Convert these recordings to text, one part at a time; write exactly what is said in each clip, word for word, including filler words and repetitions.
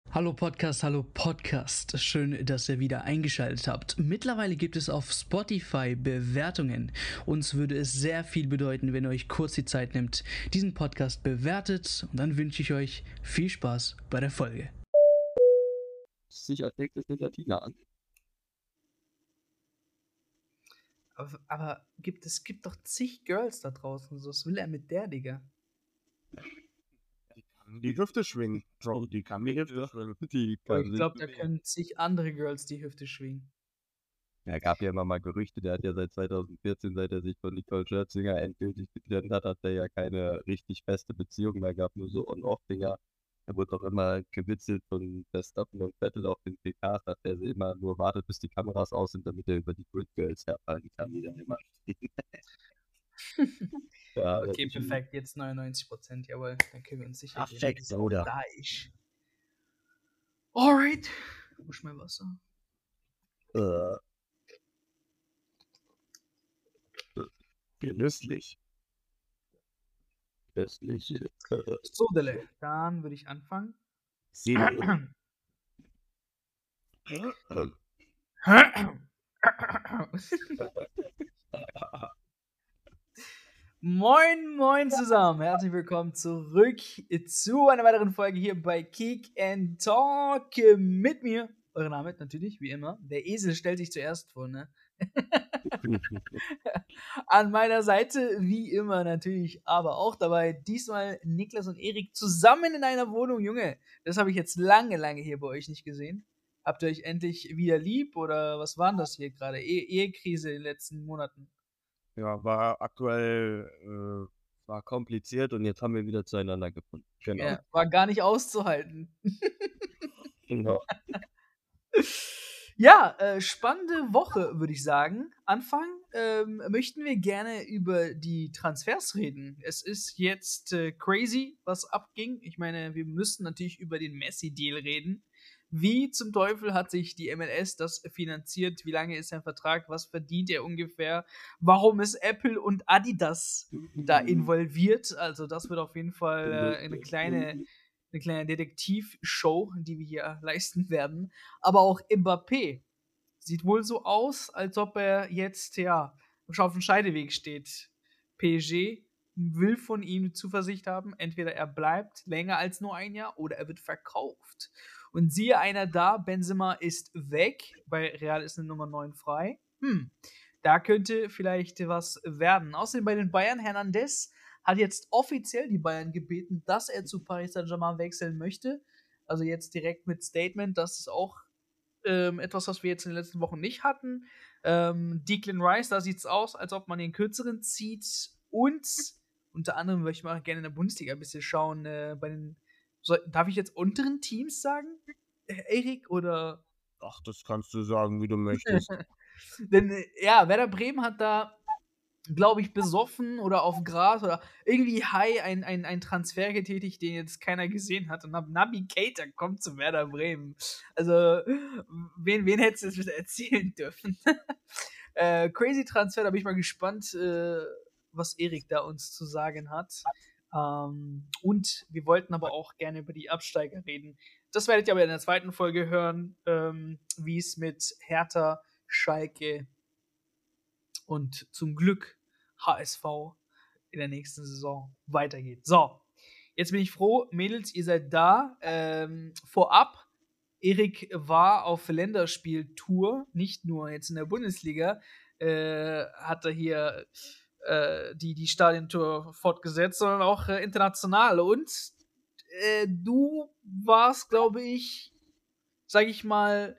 Hallo Podcast, hallo Podcast. Schön, dass ihr wieder eingeschaltet habt. Mittlerweile gibt es auf Spotify Bewertungen. Uns würde es sehr viel bedeuten, wenn ihr euch kurz die Zeit nimmt, diesen Podcast bewertet. Und dann wünsche ich euch viel Spaß bei der Folge. Sicher fängt es mit der Tina an. Aber, aber gibt, es gibt doch zig Girls da draußen. So, was will er mit der, Digga? Die Hüfte schwingen. Bro, die kann die Hüfte schwingen. Die Aber kann ich sich glaube, da bewegen. können zig andere Girls die Hüfte schwingen. Ja, gab ja immer mal Gerüchte, der hat ja seit zweitausendvierzehn, seit er sich von Nicole Scherzinger endgültig getrennt hat, hat er ja keine richtig feste Beziehung mehr gehabt, nur so On-Off-Dinger. Er wurde auch immer gewitzelt von Verstappen und Vettel auf den P Ks, dass er immer nur wartet, bis die Kameras aus sind, damit er über die Grid Girls herfallen kann, die dann immer stehen. Ja, das Okay, ist schon- perfekt. Jetzt neunundneunzig Prozent. Jawohl, dann können wir uns sicher gehen, Perfekt, dass es auch Bruder. da ist. Alright. Wo ist mein Wasser? Äh, Genüsslich. Köstlich. So, Dele. Dann würde ich anfangen. Sehen. Moin, moin zusammen. Herzlich willkommen zurück zu einer weiteren Folge hier bei Kick and Talk mit mir. Eure Name natürlich, wie immer. Der Esel stellt sich zuerst vor, ne? An meiner Seite, wie immer natürlich, aber auch dabei, diesmal Niklas und Erik zusammen in einer Wohnung. Junge, das habe ich jetzt lange, lange hier bei euch nicht gesehen. Habt ihr euch endlich wieder lieb oder was war denn das hier gerade? E Ehekrise in den letzten Monaten. Ja, war aktuell äh, War kompliziert und jetzt haben wir wieder zueinander gefunden. Genau. Ja, war gar nicht auszuhalten. Genau. Ja, äh, spannende Woche, würde ich sagen. Anfangen ähm, möchten wir gerne über die Transfers reden. Es ist jetzt äh, crazy, was abging. Ich meine, wir müssen natürlich über den Messi-Deal reden. Wie zum Teufel hat sich die M L S das finanziert? Wie lange ist sein Vertrag? Was verdient er ungefähr? Warum ist Apple und Adidas da involviert? Also das wird auf jeden Fall äh, eine kleine eine kleine Detektivshow, die wir hier leisten werden. Aber auch Mbappé sieht wohl so aus, als ob er jetzt, ja, schon auf dem Scheideweg steht. P S G will von ihm Zuversicht haben, entweder er bleibt länger als nur ein Jahr oder er wird verkauft. Und siehe einer da, Benzema ist weg, bei Real ist eine Nummer neun frei. Hm, da könnte vielleicht was werden. Außerdem bei den Bayern, Hernandez hat jetzt offiziell die Bayern gebeten, dass er zu Paris Saint-Germain wechseln möchte. Also jetzt direkt mit Statement, das ist auch ähm, etwas, was wir jetzt in den letzten Wochen nicht hatten. Ähm, Declan Rice, da sieht es aus, als ob man den kürzeren zieht. Und unter anderem möchte ich mal gerne in der Bundesliga ein bisschen schauen. Äh, bei den, soll, darf ich jetzt unteren Teams sagen, äh, Erik? Oder ach, das kannst du sagen, wie du möchtest. denn äh, ja, Werder Bremen hat da, glaube ich, besoffen oder auf Gras oder irgendwie high ein, ein, ein Transfer getätigt, den jetzt keiner gesehen hat. Und Nabi Keita kommt zu Werder Bremen. Also, wen, wen hättest du das erzählen dürfen? äh, crazy Transfer, da bin ich mal gespannt, äh, was Erik da uns zu sagen hat. Ähm, und wir wollten aber auch gerne über die Absteiger reden. Das werdet ihr aber in der zweiten Folge hören, ähm, wie es mit Hertha, Schalke und zum Glück H S V in der nächsten Saison weitergeht. So, jetzt bin ich froh, Mädels, ihr seid da. Ähm, vorab, Erik war auf Länderspieltour, nicht nur jetzt in der Bundesliga, äh, hat er hier äh, die, die Stadientour fortgesetzt, sondern auch äh, international. Und äh, du warst, glaube ich, sag ich mal,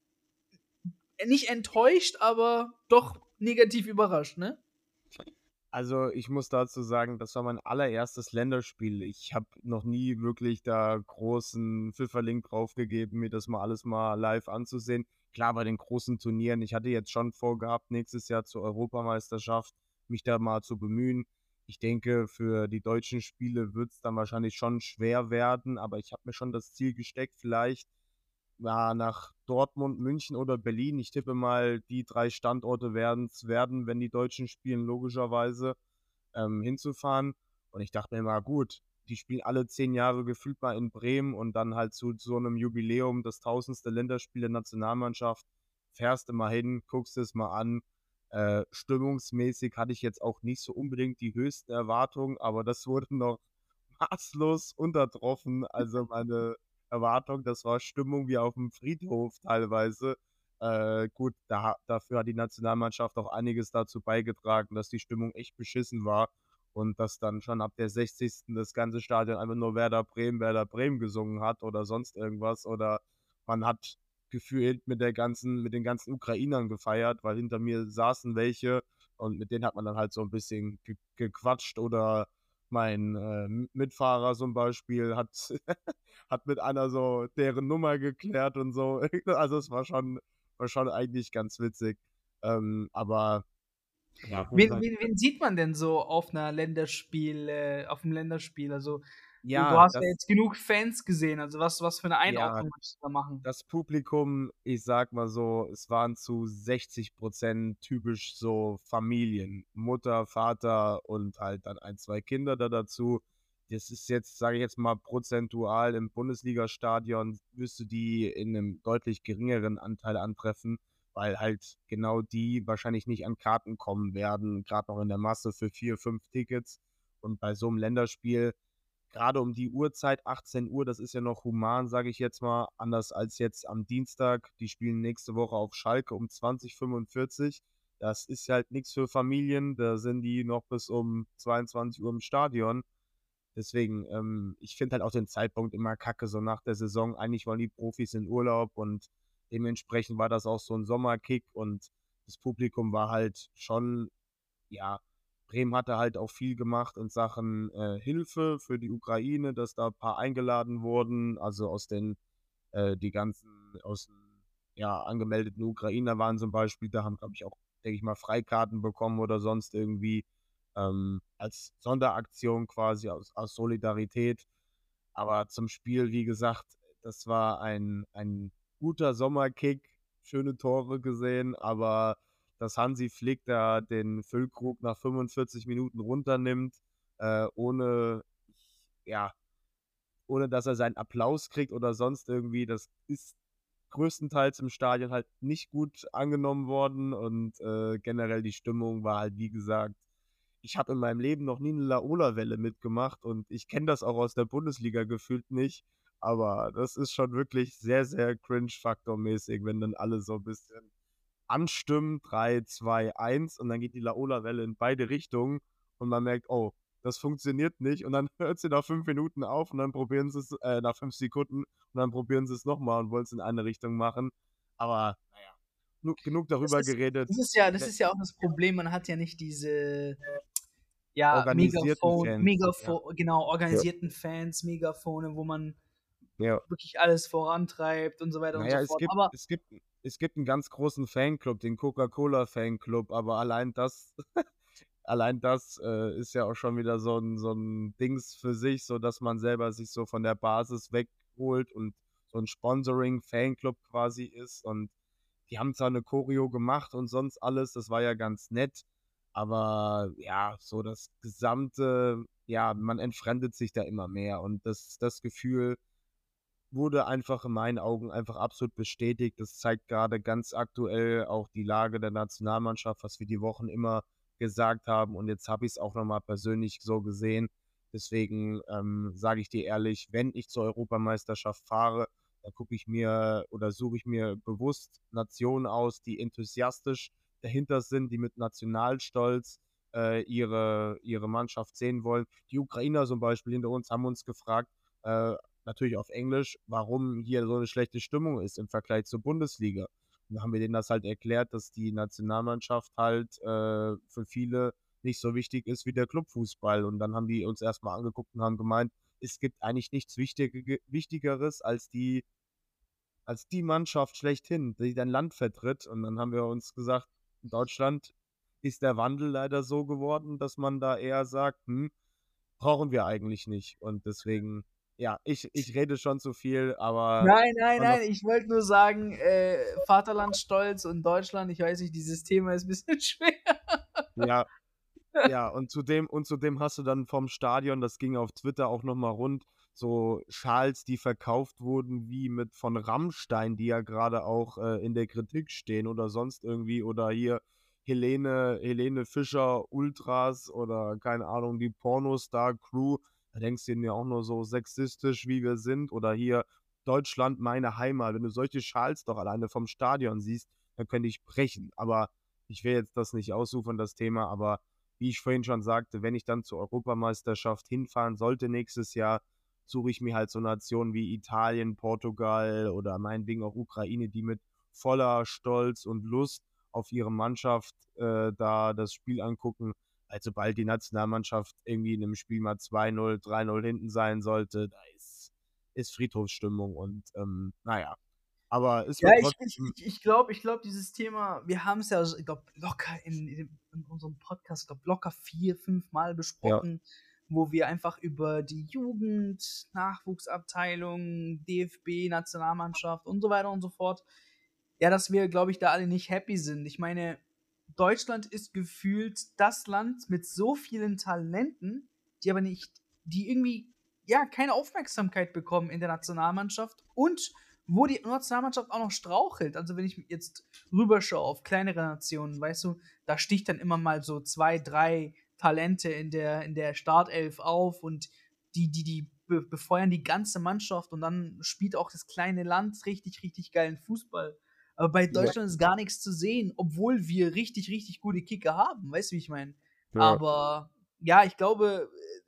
nicht enttäuscht, aber doch negativ überrascht, ne? Also ich muss dazu sagen, das war mein allererstes Länderspiel. Ich habe noch nie wirklich da großen Pfifferling draufgegeben, mir das mal alles mal live anzusehen. Klar, bei den großen Turnieren, ich hatte jetzt schon vorgehabt, nächstes Jahr zur Europameisterschaft mich da mal zu bemühen. Ich denke, für die deutschen Spiele wird es dann wahrscheinlich schon schwer werden, aber ich habe mir schon das Ziel gesteckt, vielleicht ja, nach Dortmund, München oder Berlin. Ich tippe mal, die drei Standorte werden es wenn die Deutschen spielen, logischerweise ähm, hinzufahren. Und ich dachte mir immer, gut, die spielen alle zehn Jahre gefühlt mal in Bremen und dann halt zu so einem Jubiläum, das tausendste Länderspiel der Nationalmannschaft, fährst du mal hin, guckst es mal an. Äh, stimmungsmäßig hatte ich jetzt auch nicht so unbedingt die höchsten Erwartungen, aber das wurde noch maßlos untertroffen. Also meine Erwartung, das war Stimmung wie auf dem Friedhof teilweise. Äh, gut, da, dafür hat die Nationalmannschaft auch einiges dazu beigetragen, dass die Stimmung echt beschissen war und dass dann schon ab der sechzigsten das ganze Stadion einfach nur Werder Bremen, Werder Bremen gesungen hat oder sonst irgendwas. Oder man hat gefühlt mit der ganzen, mit den ganzen Ukrainern gefeiert, weil hinter mir saßen welche und mit denen hat man dann halt so ein bisschen ge gequatscht oder mein äh, Mitfahrer zum Beispiel hat, hat mit einer so deren Nummer geklärt und so. Also es war schon, war schon eigentlich ganz witzig. Ähm, aber ja, wie Wen, gesagt, wen, wen sieht man denn so auf einer Länderspiel, äh, auf dem Länderspiel? Also, du, du ja, hast ja das, jetzt genug Fans gesehen, also was, was für eine ja, Einordnung würdest du da machen? das Publikum, ich sag mal so, es waren zu sechzig Prozent typisch so Familien. Mutter, Vater und halt dann ein, zwei Kinder da dazu. Das ist jetzt, sage ich jetzt mal, prozentual im Bundesliga-Stadion wirst du die in einem deutlich geringeren Anteil antreffen, weil halt genau die wahrscheinlich nicht an Karten kommen werden, gerade noch in der Masse für vier, fünf Tickets. Und bei so einem Länderspiel gerade um die Uhrzeit, achtzehn Uhr, das ist ja noch human, sage ich jetzt mal, anders als jetzt am Dienstag. Die spielen nächste Woche auf Schalke um zwanzig Uhr fünfundvierzig. Das ist halt nichts für Familien, da sind die noch bis um zweiundzwanzig Uhr im Stadion. Deswegen, ähm, ich finde halt auch den Zeitpunkt immer kacke, so nach der Saison. Eigentlich wollen die Profis in Urlaub und dementsprechend war das auch so ein Sommerkick und das Publikum war halt schon, ja, Bremen hatte halt auch viel gemacht in Sachen äh, Hilfe für die Ukraine, dass da ein paar eingeladen wurden, also aus den, äh, die ganzen, aus den, ja, angemeldeten Ukrainer waren zum Beispiel, da haben, glaube ich, auch, denke ich mal, Freikarten bekommen oder sonst irgendwie, ähm, als Sonderaktion quasi aus, aus Solidarität. Aber zum Spiel, wie gesagt, das war ein, ein guter Sommerkick, schöne Tore gesehen, aber dass Hansi Flick da den Füllkrug nach fünfundvierzig Minuten runternimmt, äh, ohne, ja, ohne dass er seinen Applaus kriegt oder sonst irgendwie, das ist größtenteils im Stadion halt nicht gut angenommen worden und äh, generell die Stimmung war halt, wie gesagt, ich habe in meinem Leben noch nie eine Laola-Welle mitgemacht und ich kenne das auch aus der Bundesliga gefühlt nicht, aber das ist schon wirklich sehr, sehr cringe-faktormäßig, wenn dann alle so ein bisschen anstimmen, drei, zwei, eins und dann geht die Laola-Welle in beide Richtungen und man merkt, oh, das funktioniert nicht und dann hört sie nach fünf Minuten auf und dann probieren sie es, äh, nach fünf Sekunden und dann probieren sie es nochmal und wollen es in eine Richtung machen. Aber naja, nu genug Das darüber ist, geredet. das ist ja, das Ne, ist ja auch das Problem, man hat ja nicht diese, ja, organisierten Megafon, Fans. Ja. Megafon, genau, Ja. organisierten Fans, Megafone, wo man Ja. wirklich alles vorantreibt und so weiter und so Naja, es fort. gibt, Aber es gibt, es gibt einen ganz großen Fanclub, den Coca-Cola-Fanclub, aber allein das, allein das äh, ist ja auch schon wieder so ein, so ein Dings für sich, so dass man selber sich so von der Basis wegholt und so ein Sponsoring-Fanclub quasi ist. Und die haben zwar eine Choreo gemacht und sonst alles, das war ja ganz nett, aber ja, so das gesamte, ja, man entfremdet sich da immer mehr und das, das Gefühl wurde einfach in meinen Augen einfach absolut bestätigt. Das zeigt gerade ganz aktuell auch die Lage der Nationalmannschaft, was wir die Wochen immer gesagt haben. Und jetzt habe ich es auch nochmal persönlich so gesehen. Deswegen ähm, sage ich dir ehrlich, wenn ich zur Europameisterschaft fahre, dann gucke ich mir oder suche ich mir bewusst Nationen aus, die enthusiastisch dahinter sind, die mit Nationalstolz äh, ihre, ihre Mannschaft sehen wollen. Die Ukrainer zum Beispiel hinter uns haben uns gefragt, äh, natürlich auf Englisch, warum hier so eine schlechte Stimmung ist im Vergleich zur Bundesliga. Und dann haben wir denen das halt erklärt, dass die Nationalmannschaft halt äh, für viele nicht so wichtig ist wie der Clubfußball. Und dann haben die uns erstmal angeguckt und haben gemeint, es gibt eigentlich nichts Wichtige, Wichtigeres als die, als die Mannschaft schlechthin, die dein Land vertritt. Und dann haben wir uns gesagt, in Deutschland ist der Wandel leider so geworden, dass man da eher sagt, hm, brauchen wir eigentlich nicht. Und deswegen, ja, ich, ich rede schon zu viel, aber nein, nein, schon noch, nein, ich wollte nur sagen, äh, Vaterlandstolz und Deutschland, ich weiß nicht, dieses Thema ist ein bisschen schwer. ja, Ja, und zudem, und zudem hast du dann vom Stadion, das ging auf Twitter auch nochmal rund, so Schals, die verkauft wurden, wie mit von Rammstein, die ja gerade auch äh, in der Kritik stehen oder sonst irgendwie, oder hier Helene, Helene Fischer Ultras oder keine Ahnung, die Pornostar-Crew. Da denkst du dir auch nur so sexistisch, wie wir sind, oder hier Deutschland, meine Heimat. Wenn du solche Schals doch alleine vom Stadion siehst, dann könnte ich brechen. Aber ich will jetzt das nicht ausufern, das Thema, aber wie ich vorhin schon sagte, wenn ich dann zur Europameisterschaft hinfahren sollte nächstes Jahr, suche ich mir halt so Nationen wie Italien, Portugal oder meinetwegen auch Ukraine, die mit voller Stolz und Lust auf ihre Mannschaft äh, da das Spiel angucken. Also sobald die Nationalmannschaft irgendwie in einem Spiel mal zwei null, drei null hinten sein sollte, da ist, ist Friedhofsstimmung und ähm, naja. Aber es Ja, wird ich, ich, trotzdem, ich, ich glaube, ich glaub, dieses Thema, wir haben es ja, ich glaube, locker in, in, in unserem Podcast, ich glaube, locker vier, fünf Mal besprochen, wo wir einfach über die Jugend, Nachwuchsabteilung, D F B, Nationalmannschaft und so weiter und so fort, ja, dass wir, glaube ich, da alle nicht happy sind. Ich meine, Deutschland ist gefühlt das Land mit so vielen Talenten, die aber nicht, die irgendwie, ja, keine Aufmerksamkeit bekommen in der Nationalmannschaft und wo die Nationalmannschaft auch noch strauchelt. Also wenn ich jetzt rüberschaue auf kleinere Nationen, weißt du, da sticht dann immer mal so zwei, drei Talente in der, in der Startelf auf und die, die, die be befeuern die ganze Mannschaft und dann spielt auch das kleine Land richtig, richtig geilen Fußball. Aber bei ja, Deutschland ist gar nichts zu sehen, obwohl wir richtig, richtig gute Kicker haben. Weißt du, wie ich meine? ja, Aber ja, ich glaube,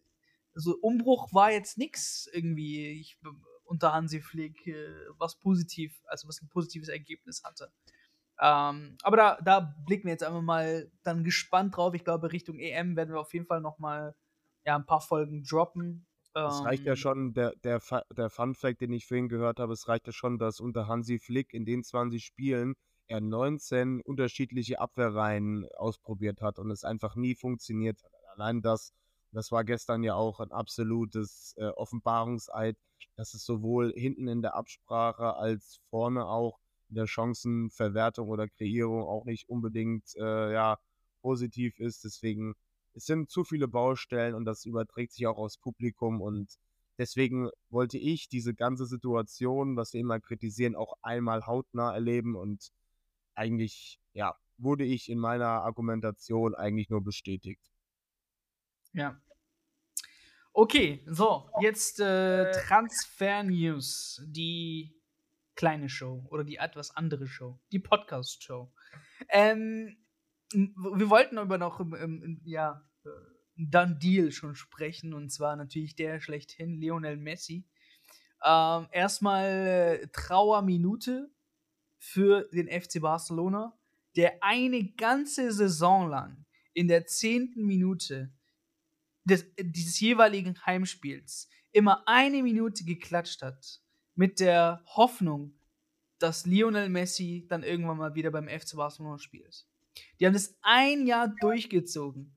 so Umbruch war jetzt nix irgendwie ich, unter Hansi Flick, äh, was positiv, also was ein positives Ergebnis hatte. Ähm, aber da, da blicken wir jetzt einfach mal dann gespannt drauf. Ich glaube, Richtung E M werden wir auf jeden Fall noch mal ja, ein paar Folgen droppen. es reicht ja Ähm, schon, der, der, Fa- der Fun Fact, den ich vorhin gehört habe, es reicht ja schon, dass unter Hansi Flick in den zwanzig Spielen er neunzehn unterschiedliche Abwehrreihen ausprobiert hat und es einfach nie funktioniert hat. Allein das, das war gestern ja auch ein absolutes äh, Offenbarungseid, dass es sowohl hinten in der Absprache als vorne auch in der Chancenverwertung oder Kreierung auch nicht unbedingt äh, ja, positiv ist. Deswegen es sind zu viele Baustellen und das überträgt sich auch aufs Publikum und deswegen wollte ich diese ganze Situation, was wir immer kritisieren, auch einmal hautnah erleben und eigentlich, ja, wurde ich in meiner Argumentation eigentlich nur bestätigt. ja. Okay, so, jetzt äh, Transfer-News. Die kleine Show oder die etwas andere Show. Die Podcast-Show. Ähm, wir wollten aber noch ähm, ja, äh, Done Deal schon sprechen und zwar natürlich der schlechthin, Lionel Messi. Ähm, erstmal äh, Trauerminute für den F C Barcelona, der eine ganze Saison lang in der zehnten Minute des, dieses jeweiligen Heimspiels immer eine Minute geklatscht hat, mit der Hoffnung, dass Lionel Messi dann irgendwann mal wieder beim F C Barcelona spielt. Die haben das ein Jahr durchgezogen.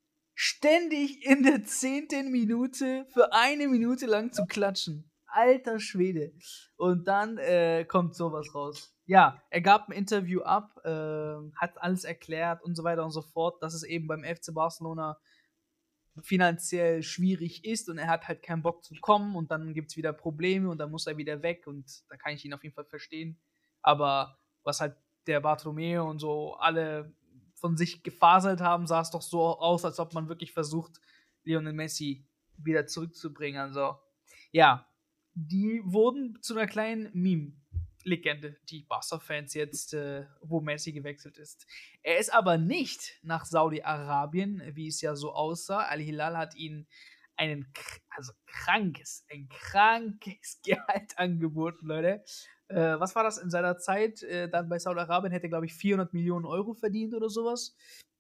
Ständig in der zehnten Minute für eine Minute lang zu klatschen. Alter Schwede. Und dann äh, kommt sowas raus. Ja, er gab ein Interview ab, äh, hat alles erklärt und so weiter und so fort, dass es eben beim F C Barcelona finanziell schwierig ist und er hat halt keinen Bock zu kommen und dann gibt es wieder Probleme und dann muss er wieder weg und da kann ich ihn auf jeden Fall verstehen. Aber was halt der Bartomeu und so alle von sich gefaselt haben, sah es doch so aus, als ob man wirklich versucht, Lionel Messi wieder zurückzubringen. Also, ja, die wurden zu einer kleinen Meme-Legende, die Barca-Fans jetzt, äh, wo Messi gewechselt ist. Er ist aber nicht nach Saudi-Arabien, wie es ja so aussah. Al-Hilal hat ihn einen, also krankes, ein krankes Gehalt angeboten, Leute. Äh, was war das in seiner Zeit? Äh, dann bei Saudi-Arabien hätte er, glaube ich, vierhundert Millionen Euro verdient oder sowas.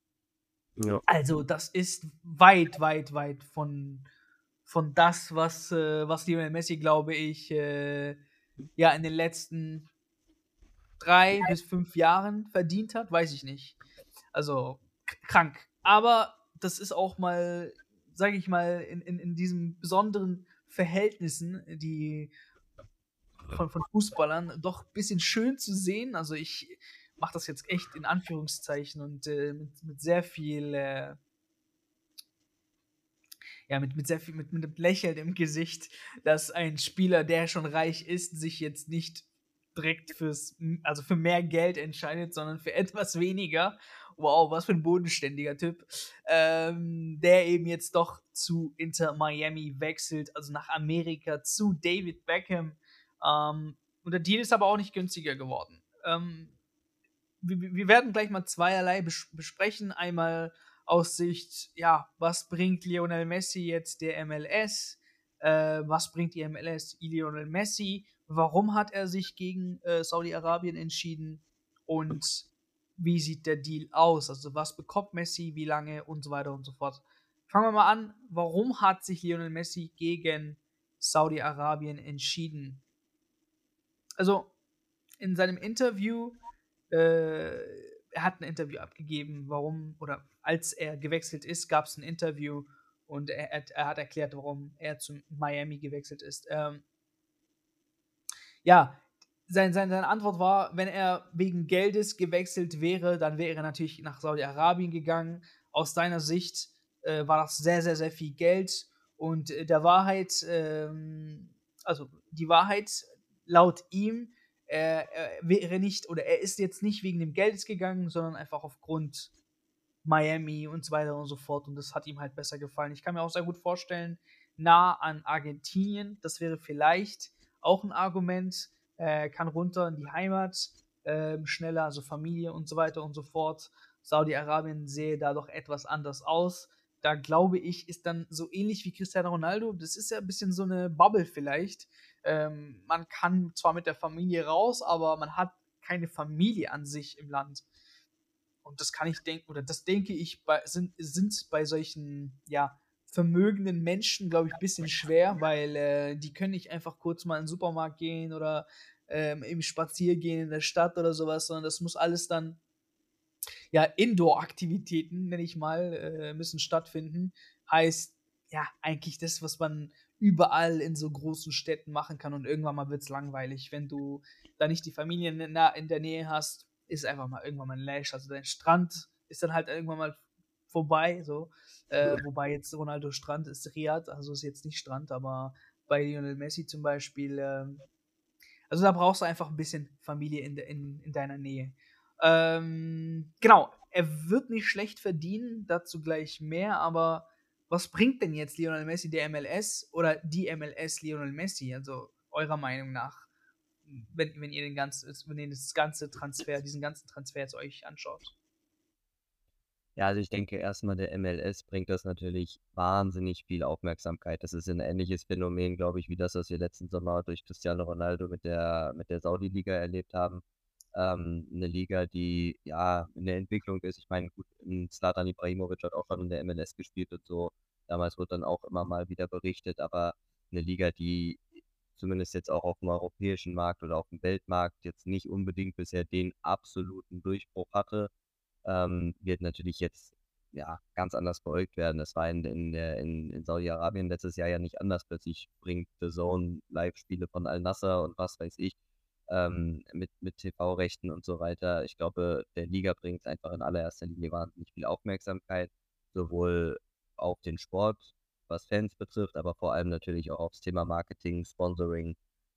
Ja. Also, das ist weit, weit, weit von, von das, was, äh, was Lionel Messi, glaube ich, äh, ja, in den letzten drei bis fünf Jahren verdient hat, weiß ich nicht. Also, krank. Aber das ist auch mal, sage ich mal, in, in, in diesen besonderen Verhältnissen, die von, von Fußballern, doch ein bisschen schön zu sehen. Also ich mache das jetzt echt in Anführungszeichen und äh, mit, mit sehr viel, äh, ja, mit, mit sehr viel, mit, mit einem Lächeln im Gesicht, dass ein Spieler, der schon reich ist, sich jetzt nicht direkt fürs, also für mehr Geld entscheidet, sondern für etwas weniger. Wow, was für ein bodenständiger Typ. Ähm, der eben jetzt doch zu Inter Miami wechselt, also nach Amerika zu David Beckham. Ähm, und der Deal ist aber auch nicht günstiger geworden. Ähm, wir, wir werden gleich mal zweierlei bes besprechen. Einmal aus Sicht, ja, was bringt Lionel Messi jetzt der M L S? Äh, was bringt die M L S Lionel Messi? Warum hat er sich gegen äh, Saudi-Arabien entschieden? Und wie sieht der Deal aus? Also was bekommt Messi, wie lange und so weiter und so fort. Fangen wir mal an. Warum hat sich Lionel Messi gegen Saudi-Arabien entschieden? Also in seinem Interview, äh, er hat ein Interview abgegeben, warum, oder als er gewechselt ist, gab es ein Interview und er, er, er hat erklärt, warum er zu Miami gewechselt ist. Ähm, ja, sein, sein, seine Antwort war, wenn er wegen Geldes gewechselt wäre, dann wäre er natürlich nach Saudi-Arabien gegangen. Aus seiner Sicht äh, war das sehr, sehr, sehr viel Geld und äh, der Wahrheit, ähm, also die Wahrheit laut ihm, er, er wäre nicht, oder er ist jetzt nicht wegen dem Geldes gegangen, sondern einfach aufgrund Miami und so weiter und so fort. Und das hat ihm halt besser gefallen. Ich kann mir auch sehr gut vorstellen, nah an Argentinien, das wäre vielleicht auch ein Argument, äh, kann runter in die Heimat, äh, schneller, also Familie und so weiter und so fort. Saudi-Arabien sehe da doch etwas anders aus. Da glaube ich, ist dann so ähnlich wie Cristiano Ronaldo, das ist ja ein bisschen so eine Bubble vielleicht. Ähm, man kann zwar mit der Familie raus, aber man hat keine Familie an sich im Land. Und das kann ich denken, oder das denke ich, bei, sind, sind bei solchen, ja, vermögenden Menschen, glaube ich, ein bisschen schwer, weil äh, die können nicht einfach kurz mal in den Supermarkt gehen oder ähm, eben spazieren gehen in der Stadt oder sowas, sondern das muss alles dann, ja, Indoor-Aktivitäten, nenne ich mal, äh, müssen stattfinden. Heißt, ja, eigentlich das, was man überall in so großen Städten machen kann und irgendwann mal wird es langweilig, wenn du da nicht die Familie in, in der Nähe hast, ist einfach mal irgendwann mal ein Lash. Also dein Strand ist dann halt irgendwann mal vorbei, so. Äh, wobei jetzt Ronaldo Strand ist Riyadh, also ist jetzt nicht Strand, aber bei Lionel Messi zum Beispiel, ähm, also da brauchst du einfach ein bisschen Familie in, de, in, in deiner Nähe. Ähm, genau, er wird nicht schlecht verdienen, dazu gleich mehr, aber was bringt denn jetzt Lionel Messi der M L S oder die M L S Lionel Messi, also eurer Meinung nach, wenn, wenn ihr den ganzen, wenn ihr das ganze Transfer, diesen ganzen Transfer jetzt euch anschaut? Ja, also ich denke erstmal, der M L S bringt das natürlich wahnsinnig viel Aufmerksamkeit. Das ist ein ähnliches Phänomen, glaube ich, wie das, was wir letzten Sommer durch Cristiano Ronaldo mit der, mit der Saudi-Liga erlebt haben. Ähm, eine Liga, die ja in der Entwicklung ist. Ich meine, gut, ein Zlatan Ibrahimovic hat auch schon in der M L S gespielt und so. Damals wird dann auch immer mal wieder berichtet, aber eine Liga, die zumindest jetzt auch auf dem europäischen Markt oder auf dem Weltmarkt jetzt nicht unbedingt bisher den absoluten Durchbruch hatte, ähm, wird natürlich jetzt ja ganz anders beäugt werden. Das war in, in, der, in, in Saudi-Arabien letztes Jahr ja nicht anders. Plötzlich bringt The Zone Live-Spiele von Al-Nassr und was weiß ich ähm, mit, mit T V-Rechten und so weiter. Ich glaube, der Liga bringt einfach in allererster Linie wahnsinnig viel Aufmerksamkeit, sowohl auf den Sport, was Fans betrifft, aber vor allem natürlich auch aufs Thema Marketing, Sponsoring.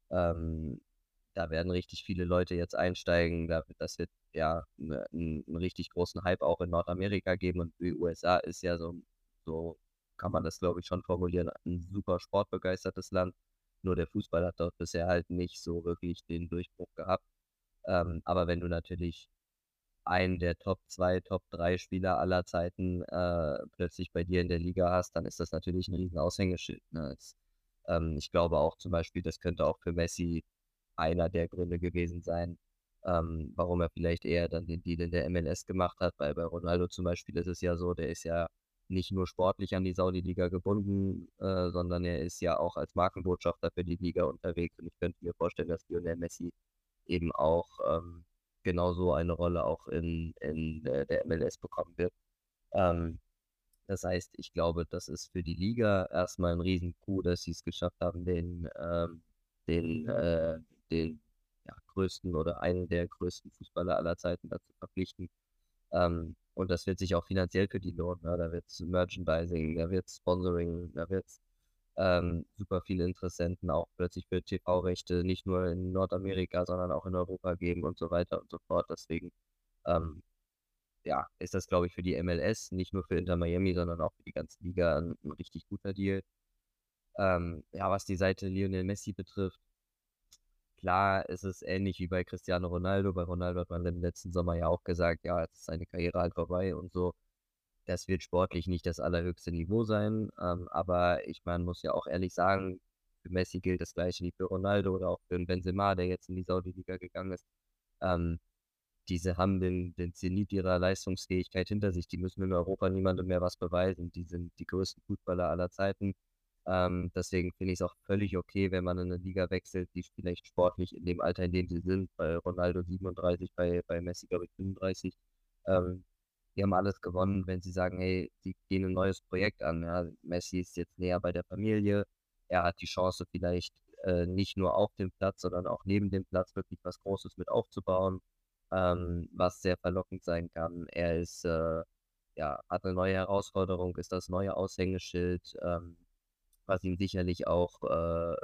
Ähm, Da werden richtig viele Leute jetzt einsteigen. Da, das wird ja ne- einen, einen richtig großen Hype auch in Nordamerika geben. Und die U S A ist ja so, so kann man das glaube ich schon formulieren, ein super sportbegeistertes Land. Nur der Fußball hat dort bisher halt nicht so wirklich den Durchbruch gehabt. Ähm, aber wenn du natürlich einen der Top zwei, Top drei Spieler aller Zeiten äh, plötzlich bei dir in der Liga hast, dann ist das natürlich ein riesen Aushängeschild. Ne? Es, ähm, ich glaube auch zum Beispiel, das könnte auch für Messi einer der Gründe gewesen sein, ähm, warum er vielleicht eher dann den Deal in der M L S gemacht hat, weil bei Ronaldo zum Beispiel ist es ja so, der ist ja nicht nur sportlich an die Saudi-Liga gebunden, äh, sondern er ist ja auch als Markenbotschafter für die Liga unterwegs und ich könnte mir vorstellen, dass Lionel Messi eben auch ähm, genauso eine Rolle auch in, in äh, der M L S bekommen wird. Ähm, Das heißt, ich glaube, das ist für die Liga erstmal ein Riesen-Coup, dass sie es geschafft haben, den, ähm, den, äh, den ja, größten oder einen der größten Fußballer aller Zeiten dazu verpflichten. Ähm, Und das wird sich auch finanziell für die lohnen. Ne? Da wird es Merchandising, da wird es Sponsoring, da wird es ähm, super viele Interessenten auch plötzlich für T V-Rechte, nicht nur in Nordamerika, sondern auch in Europa geben und so weiter und so fort. Deswegen ähm, ja, ist das, glaube ich, für die M L S, nicht nur für Inter Miami, sondern auch für die ganze Liga ein, ein richtig guter Deal. Ähm, ja, was die Seite Lionel Messi betrifft, klar ist es ähnlich wie bei Cristiano Ronaldo. Bei Ronaldo hat man im letzten Sommer ja auch gesagt, ja, jetzt ist seine Karriere halt vorbei und so. Das wird sportlich nicht das allerhöchste Niveau sein. Ähm, aber ich meine, muss ja auch ehrlich sagen, für Messi gilt das Gleiche wie für Ronaldo oder auch für den Benzema, der jetzt in die Saudi-Liga gegangen ist. Ähm, diese haben den, den Zenit ihrer Leistungsfähigkeit hinter sich. Die müssen in Europa niemandem mehr was beweisen. Die sind die größten Fußballer aller Zeiten. Ähm, deswegen finde ich es auch völlig okay, wenn man in eine Liga wechselt, die vielleicht sportlich in dem Alter, in dem sie sind, bei Ronaldo siebenunddreißig, bei, bei Messi, glaube ich, fünfunddreißig, ähm, die haben alles gewonnen, wenn sie sagen, hey, sie gehen ein neues Projekt an. Ja. Messi ist jetzt näher bei der Familie. Er hat die Chance, vielleicht äh, nicht nur auf dem Platz, sondern auch neben dem Platz wirklich was Großes mit aufzubauen, ähm, was sehr verlockend sein kann. Er ist, äh, ja, hat eine neue Herausforderung, ist das neue Aushängeschild, ähm, was ihm sicherlich auch äh,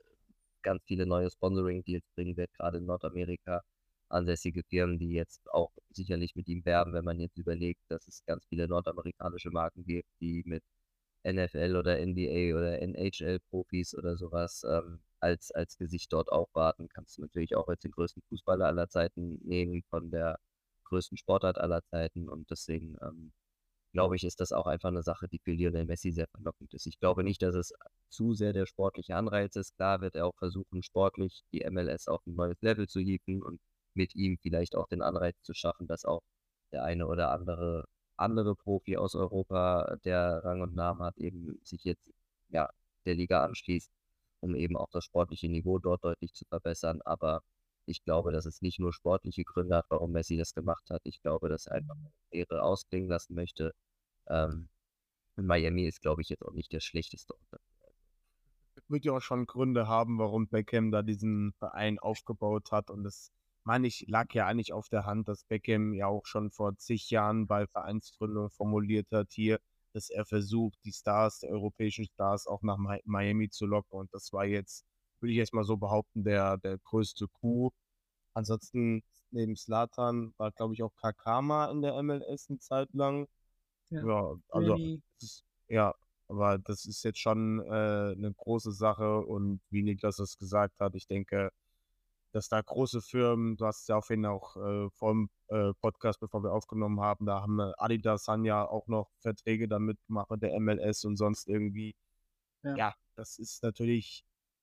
ganz viele neue Sponsoring-Deals bringen wird, gerade in Nordamerika. Ansässige Firmen, die jetzt auch sicherlich mit ihm werben, wenn man jetzt überlegt, dass es ganz viele nordamerikanische Marken gibt, die mit N F L oder N B A oder N H L-Profis oder sowas ähm, als, als Gesicht dort aufwarten. Kannst du natürlich auch als den größten Fußballer aller Zeiten nehmen, von der größten Sportart aller Zeiten. Und deswegen ähm, glaube ich, ist das auch einfach eine Sache, die für Lionel Messi sehr verlockend ist. Ich glaube nicht, dass es zu sehr der sportliche Anreiz ist. Klar wird er auch versuchen, sportlich die M L S auf ein neues Level zu hieven und mit ihm vielleicht auch den Anreiz zu schaffen, dass auch der eine oder andere andere Profi aus Europa, der Rang und Namen hat, eben sich jetzt ja der Liga anschließt, um eben auch das sportliche Niveau dort deutlich zu verbessern. Aber ich glaube, dass es nicht nur sportliche Gründe hat, warum Messi das gemacht hat. Ich glaube, dass er einfach eine Ehre ausklingen lassen möchte. Ähm, und Miami ist, glaube ich, jetzt auch nicht der schlechteste Ort. Wird ja auch schon Gründe haben, warum Beckham da diesen Verein aufgebaut hat. Und das, meine ich, lag ja eigentlich auf der Hand, dass Beckham ja auch schon vor zig Jahren bei Vereinsgründung formuliert hat, hier, dass er versucht, die Stars, die europäischen Stars auch nach Mi- Miami zu locken. Und das war jetzt, würde ich jetzt mal so behaupten, der, der größte Coup. Ansonsten neben Zlatan war, glaube ich, auch Kakama in der M L S eine Zeit lang. Ja. Ja, also, Danny, das ist, ja, aber das ist jetzt schon äh, eine große Sache und wie Niklas es gesagt hat, ich denke, dass da große Firmen, du hast es ja auch vorhin auch äh, vor dem äh, Podcast, bevor wir aufgenommen haben, da haben äh, Adidas haben ja auch noch Verträge damit gemacht mit der M L S und sonst irgendwie. ja. Ja, das ist natürlich,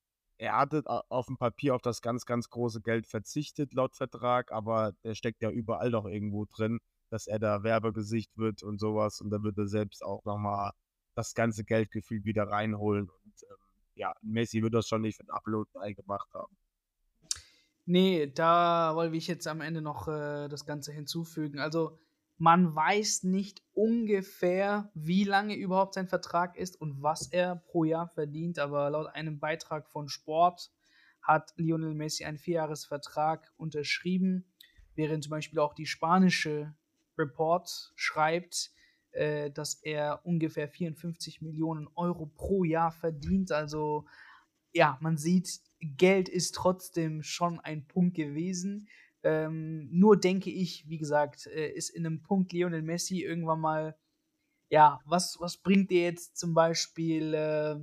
er hatte a- auf dem Papier auf das ganz, ganz große Geld verzichtet laut Vertrag, aber der steckt ja überall noch irgendwo drin, dass er da Werbegesicht wird und sowas und da wird er selbst auch nochmal das ganze Geldgefühl wieder reinholen und ähm, ja, Messi wird das schon nicht für ein Upload gemacht haben. Nee, da wollte ich jetzt am Ende noch äh, das Ganze hinzufügen. Also, man weiß nicht ungefähr, wie lange überhaupt sein Vertrag ist und was er pro Jahr verdient, aber laut einem Beitrag von Sport hat Lionel Messi einen Vierjahresvertrag unterschrieben, während zum Beispiel auch die spanische Report schreibt, äh, dass er ungefähr vierundfünfzig Millionen Euro pro Jahr verdient. Also ja, man sieht, Geld ist trotzdem schon ein Punkt gewesen. Ähm, nur denke ich, wie gesagt, äh, ist in einem Punkt Lionel Messi irgendwann mal, ja, was, was bringt dir jetzt zum Beispiel äh,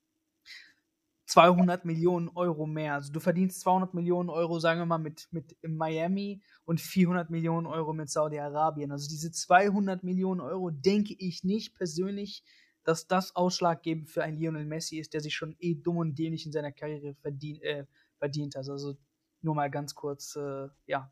zweihundert Millionen Euro mehr? Also du verdienst zweihundert Millionen Euro, sagen wir mal, mit, mit in Miami und vierhundert Millionen Euro mit Saudi-Arabien. Also diese zweihundert Millionen Euro denke ich nicht persönlich, dass das ausschlaggebend für einen Lionel Messi ist, der sich schon eh dumm und dämlich in seiner Karriere verdient, äh, verdient hat. Also nur mal ganz kurz, äh, ja.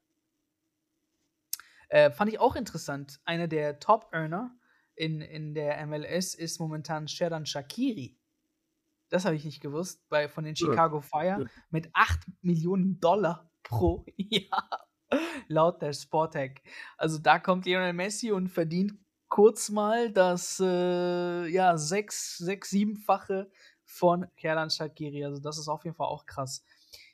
Äh, fand ich auch interessant. Einer der Top-Earner in, in der M L S ist momentan Xherdan Shaqiri. Das habe ich nicht gewusst, bei, von den Chicago Fire mit acht Millionen Dollar pro Jahr, laut der Sportec. Also da kommt Lionel Messi und verdient kurz mal das äh, ja, sechs, sechs, siebenfache von Xherdan Shaqiri. Also das ist auf jeden Fall auch krass.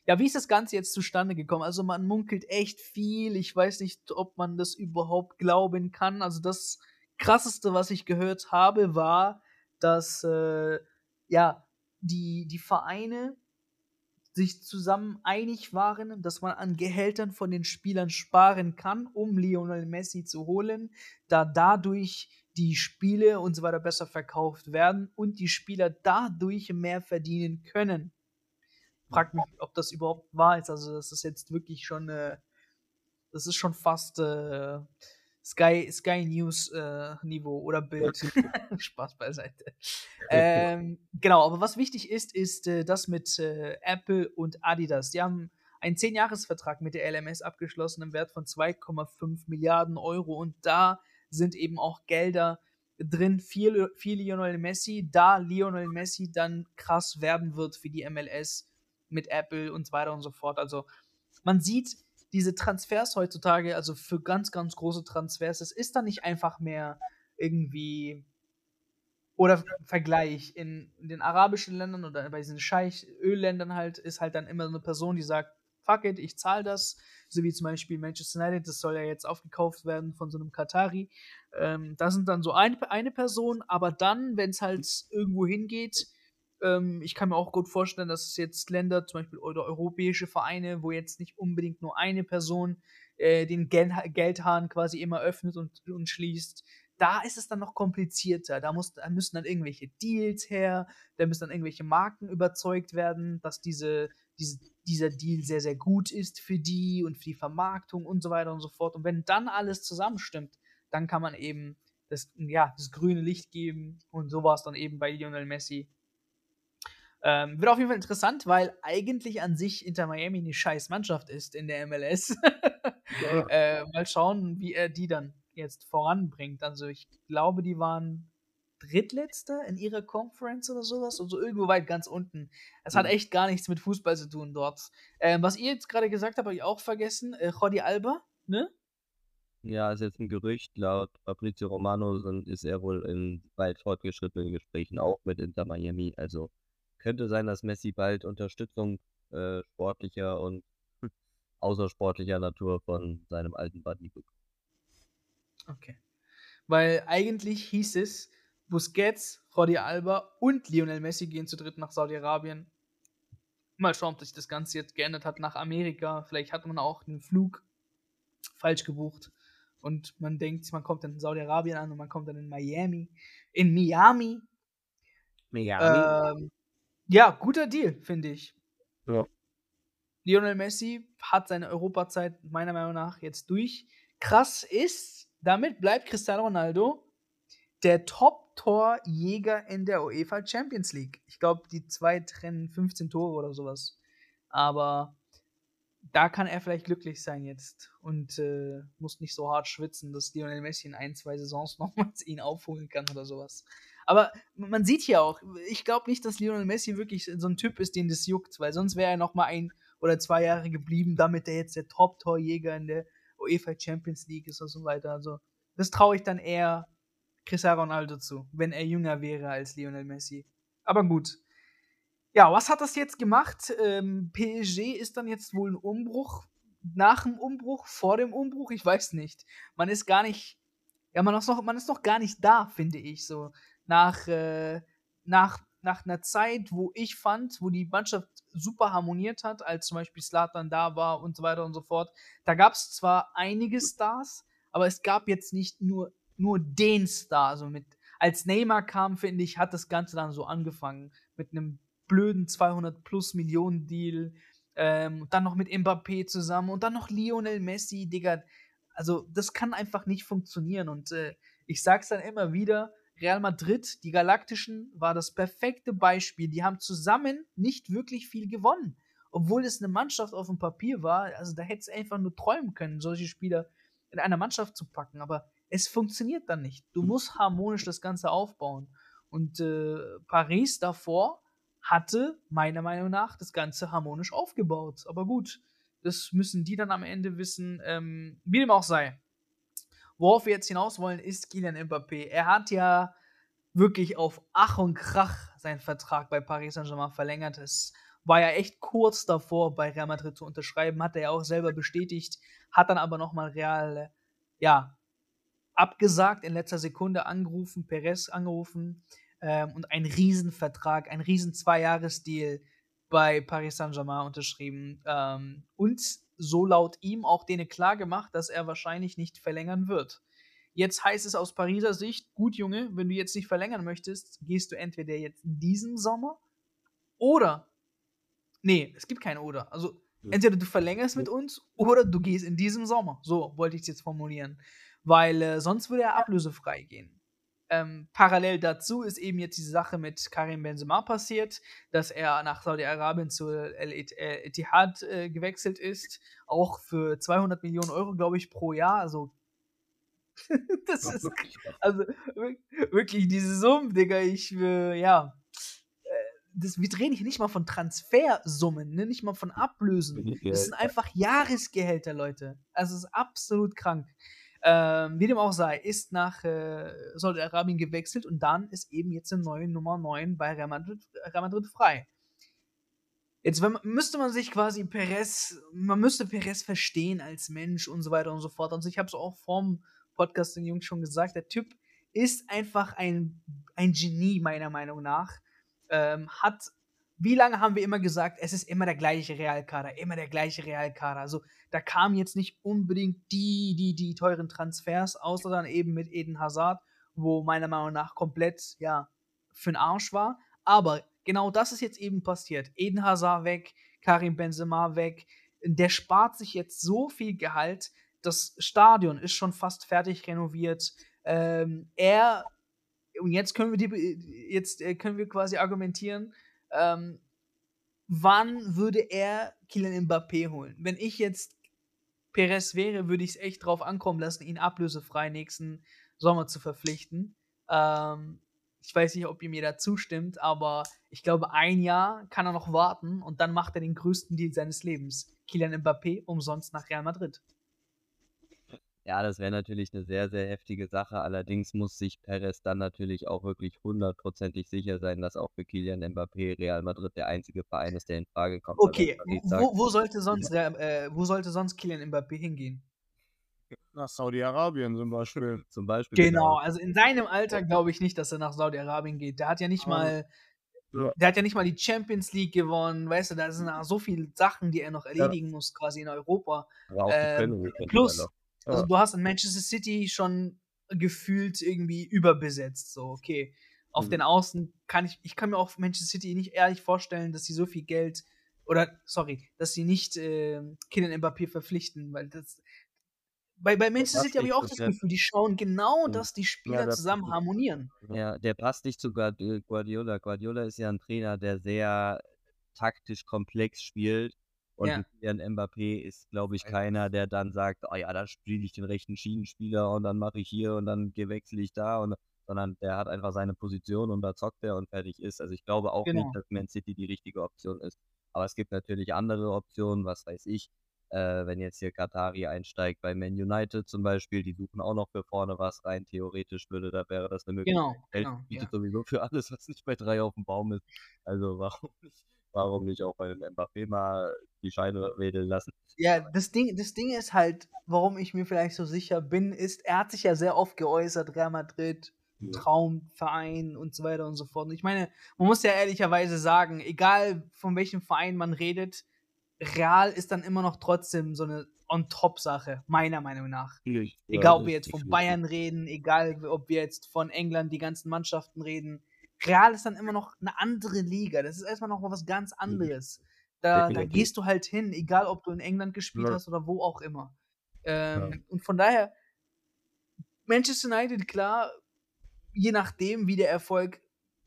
ja, wie ist das Ganze jetzt zustande gekommen? Also man munkelt echt viel. Ich weiß nicht, ob man das überhaupt glauben kann. Also das Krasseste, was ich gehört habe, war, dass äh, ja die, die Vereine sich zusammen einig waren, dass man an Gehältern von den Spielern sparen kann, um Lionel Messi zu holen, da dadurch die Spiele und so weiter besser verkauft werden und die Spieler dadurch mehr verdienen können. Frag mich, ob das überhaupt wahr ist. Also das ist jetzt wirklich schon, äh, das ist schon fast äh, Sky, Sky News äh, Niveau oder Bild. Spaß beiseite. Ähm, genau, aber was wichtig ist, ist äh, das mit äh, Apple und Adidas. Die haben einen zehn-Jahres-Vertrag mit der L M S abgeschlossen im Wert von zwei Komma fünf Milliarden Euro und da sind eben auch Gelder drin für, für Lionel Messi, da Lionel Messi dann krass werben wird für die M L S mit Apple und so weiter und so fort. Also man sieht diese Transfers heutzutage, also für ganz, ganz große Transfers, es ist dann nicht einfach mehr irgendwie oder Vergleich in, in den arabischen Ländern oder bei diesen Scheich-Ölländern halt, ist halt dann immer so eine Person, die sagt, fuck it, ich zahle das, so wie zum Beispiel Manchester United, das soll ja jetzt aufgekauft werden von so einem Katari. Ähm, da sind dann so eine, eine Person, aber dann, wenn es halt irgendwo hingeht, ähm, ich kann mir auch gut vorstellen, dass es jetzt Länder, zum Beispiel oder europäische Vereine, wo jetzt nicht unbedingt nur eine Person äh, den Gel Geldhahn quasi immer öffnet und, und schließt, da ist es dann noch komplizierter. Da, muss, da müssen dann irgendwelche Deals her, da müssen dann irgendwelche Marken überzeugt werden, dass diese, diese, dieser Deal sehr, sehr gut ist für die und für die Vermarktung und so weiter und so fort. Und wenn dann alles zusammenstimmt, dann kann man eben das, ja, das grüne Licht geben. Und so war es dann eben bei Lionel Messi. Ähm, wird auf jeden Fall interessant, weil eigentlich an sich Inter Miami eine scheiß Mannschaft ist in der M L S. Ja. äh, mal schauen, wie er die dann jetzt voranbringt. Also ich glaube, die waren Drittletzter in ihrer Conference oder sowas. Also irgendwo weit ganz unten. Es mhm. hat echt gar nichts mit Fußball zu tun dort. Ähm, was ihr jetzt gerade gesagt habt, habe ich auch vergessen. Äh, Jordi Alba, ne? Ja, ist jetzt ein Gerücht. Laut Fabrizio Romano sind, ist er wohl in weit fortgeschrittenen Gesprächen auch mit Inter Miami. Also könnte sein, dass Messi bald Unterstützung äh, sportlicher und außersportlicher Natur von seinem alten Buddy bekommt. Okay. Weil eigentlich hieß es, Busquets, Jordi Alba und Lionel Messi gehen zu dritt nach Saudi-Arabien. Mal schauen, ob sich das Ganze jetzt geändert hat nach Amerika. Vielleicht hat man auch einen Flug falsch gebucht. Und man denkt, man kommt dann in Saudi-Arabien an und man kommt dann in Miami. In Miami. Miami? Ähm, ja, guter Deal, finde ich. Ja. Lionel Messi hat seine Europazeit meiner Meinung nach jetzt durch. Krass ist, damit bleibt Cristiano Ronaldo der Top-Torjäger in der UEFA Champions League. Ich glaube, die zwei trennen fünfzehn Tore oder sowas. Aber da kann er vielleicht glücklich sein jetzt und äh, muss nicht so hart schwitzen, dass Lionel Messi in ein, zwei Saisons nochmals ihn aufholen kann oder sowas. Aber man sieht hier auch, ich glaube nicht, dass Lionel Messi wirklich so ein Typ ist, den das juckt, weil sonst wäre er nochmal ein oder zwei Jahre geblieben, damit er jetzt der Top-Torjäger in der UEFA Champions League ist und so weiter. Also das traue ich dann eher Cristiano Ronaldo zu, wenn er jünger wäre als Lionel Messi. Aber gut. Ja, was hat das jetzt gemacht? Ähm, P S G ist dann jetzt wohl ein Umbruch. Nach dem Umbruch, vor dem Umbruch, ich weiß nicht. Man ist gar nicht, ja, man ist noch, man ist noch gar nicht da, finde ich, so. Nach, äh, nach, nach einer Zeit, wo ich fand, wo die Mannschaft super harmoniert hat, als zum Beispiel Zlatan da war und so weiter und so fort. Da gab es zwar einige Stars, aber es gab jetzt nicht nur, nur den Star. Also mit, als Neymar kam, finde ich, hat das Ganze dann so angefangen. Mit einem blöden zweihundert plus Millionen Deal. Ähm, dann noch mit Mbappé zusammen und dann noch Lionel Messi, Digga. Also, das kann einfach nicht funktionieren. Und äh, ich sag's dann immer wieder, Real Madrid, die Galaktischen, war das perfekte Beispiel. Die haben zusammen nicht wirklich viel gewonnen. Obwohl es eine Mannschaft auf dem Papier war, also da hätte es einfach nur träumen können, solche Spieler in einer Mannschaft zu packen. Aber es funktioniert dann nicht. Du musst harmonisch das Ganze aufbauen. Und äh, Paris davor hatte, meiner Meinung nach, das Ganze harmonisch aufgebaut. Aber gut, das müssen die dann am Ende wissen, ähm, wie dem auch sei. Worauf wir jetzt hinaus wollen, ist Kylian Mbappé. Er hat ja wirklich auf Ach und Krach seinen Vertrag bei Paris Saint-Germain verlängert. Es war ja echt kurz davor, bei Real Madrid zu unterschreiben, hat er ja auch selber bestätigt, hat dann aber nochmal Real, äh, ja, abgesagt, in letzter Sekunde angerufen, Perez angerufen ähm, und einen Riesenvertrag, einen riesen Zwei-Jahres-Deal bei Paris Saint-Germain unterschrieben ähm, und so laut ihm auch denen klar gemacht, dass er wahrscheinlich nicht verlängern wird. Jetzt heißt es aus Pariser Sicht, gut Junge, wenn du jetzt nicht verlängern möchtest, gehst du entweder jetzt in diesem Sommer oder, nee, es gibt kein oder, also entweder du verlängerst mit uns oder du gehst in diesem Sommer. So wollte ich es jetzt formulieren. Weil äh, sonst würde er ablösefrei gehen. Ähm, parallel dazu ist eben jetzt diese Sache mit Karim Benzema passiert, dass er nach Saudi-Arabien zu Al-Ittihad äh, gewechselt ist, auch für zweihundert Millionen Euro, glaube ich, pro Jahr. Also das War ist wirklich was. also wir- wirklich diese Summen, Digga. Ich äh, ja, äh, das, wir reden hier nicht mal von Transfersummen, ne? Nicht mal von Ablösen. Das sind einfach Jahresgehälter, Leute. Also es ist absolut krank. Ähm, wie dem auch sei, ist nach äh, Saudi-Arabien gewechselt und dann ist eben jetzt eine neue Nummer neun bei Real Madrid, Real Madrid frei. Jetzt wenn, man- müsste man sich quasi Perez, man müsste Perez verstehen als Mensch und so weiter und so fort. Also ich habe es auch vorm Podcast den Jungs schon gesagt, der Typ ist einfach ein, ein Genie, meiner Meinung nach. Ähm, hat, wie lange haben wir immer gesagt, es ist immer der gleiche Realkader, immer der gleiche Realkader. Also da kamen jetzt nicht unbedingt die, die, die teuren Transfers, außer dann eben mit Eden Hazard, wo meiner Meinung nach komplett, ja, für den Arsch war. Aber genau das ist jetzt eben passiert. Eden Hazard weg, Karim Benzema weg. Der spart sich jetzt so viel Gehalt. Das Stadion ist schon fast fertig renoviert. Ähm, er, und jetzt können wir die, jetzt äh, können wir quasi argumentieren, ähm, wann würde er Kylian Mbappé holen? Wenn ich jetzt Perez wäre, würde ich es echt drauf ankommen lassen, ihn ablösefrei nächsten Sommer zu verpflichten. Ähm, ich weiß nicht, ob ihr mir da zustimmt, aber ich glaube, ein Jahr kann er noch warten und dann macht er den größten Deal seines Lebens. Kylian Mbappé umsonst nach Real Madrid. Ja, das wäre natürlich eine sehr, sehr heftige Sache. Allerdings muss sich Perez dann natürlich auch wirklich hundertprozentig sicher sein, dass auch für Kylian Mbappé Real Madrid der einzige Verein ist, der in Frage kommt. Weil wenn Okay, Paris wo, sagt, wo, sollte sonst, äh, wo sollte sonst Kylian Mbappé hingehen? Nach Saudi-Arabien zum Beispiel. zum Beispiel, Genau, genau, also in seinem Alter glaube ich nicht, dass er nach Saudi-Arabien geht. Der hat ja nicht Aber- mal, Ja. der hat ja nicht mal die Champions League gewonnen, weißt du, da sind noch so viele Sachen, die er noch erledigen muss, quasi in Europa. aber auch die Ähm, Premier League plus, noch. also Ja. du hast in Manchester City schon gefühlt irgendwie überbesetzt, so, okay. Auf Mhm. den Außen kann ich, ich kann mir auch Manchester City nicht ehrlich vorstellen, dass sie so viel Geld, oder, sorry, dass sie nicht äh, Kylian Mbappé verpflichten, weil das, bei, bei Manchester passt City habe ich nicht auch zu das Pep. Gefühl, die schauen genau, Mhm. dass die Ja, Spieler der- zusammen harmonieren. Ja, der passt nicht zu Guard- äh, Guardiola. Guardiola ist ja ein Trainer, der sehr taktisch komplex spielt. Und Ja. Kylian Mbappé ist, glaube ich, keiner, der dann sagt, oh ja, dann spiele ich den rechten Schienenspieler und dann mache ich hier und dann wechsle ich da. Und, sondern der hat einfach seine Position und da zockt er und fertig ist. Also ich glaube auch Genau. nicht, dass Man City die richtige Option ist. Aber es gibt natürlich andere Optionen, was weiß ich. Äh, wenn jetzt hier Qatari einsteigt bei Man United zum Beispiel, die suchen auch noch für vorne was rein. Theoretisch würde, da wäre das eine Möglichkeit. Genau, Geld genau, bietet ja. sowieso für alles, was nicht bei drei auf dem Baum ist. Also warum nicht, warum nicht auch bei dem Mbappé mal die Scheine wedeln lassen? Ja, das Ding, das Ding ist halt, warum ich mir vielleicht so sicher bin, ist, er hat sich ja sehr oft geäußert, Real Madrid, Ja. Traumverein und so weiter und so fort. Und ich meine, man muss ja ehrlicherweise sagen, egal von welchem Verein man redet, Real ist dann immer noch trotzdem so eine On-Top-Sache, meiner Meinung nach. Egal, ob wir jetzt von Bayern reden, egal, ob wir jetzt von England die ganzen Mannschaften reden. Real ist dann immer noch eine andere Liga. Das ist erstmal noch mal was ganz anderes. Da, da Definitiv. gehst du halt hin, egal ob du in England gespielt Ja. hast oder wo auch immer. Ähm, Und von daher, Manchester United, klar, je nachdem, wie der Erfolg,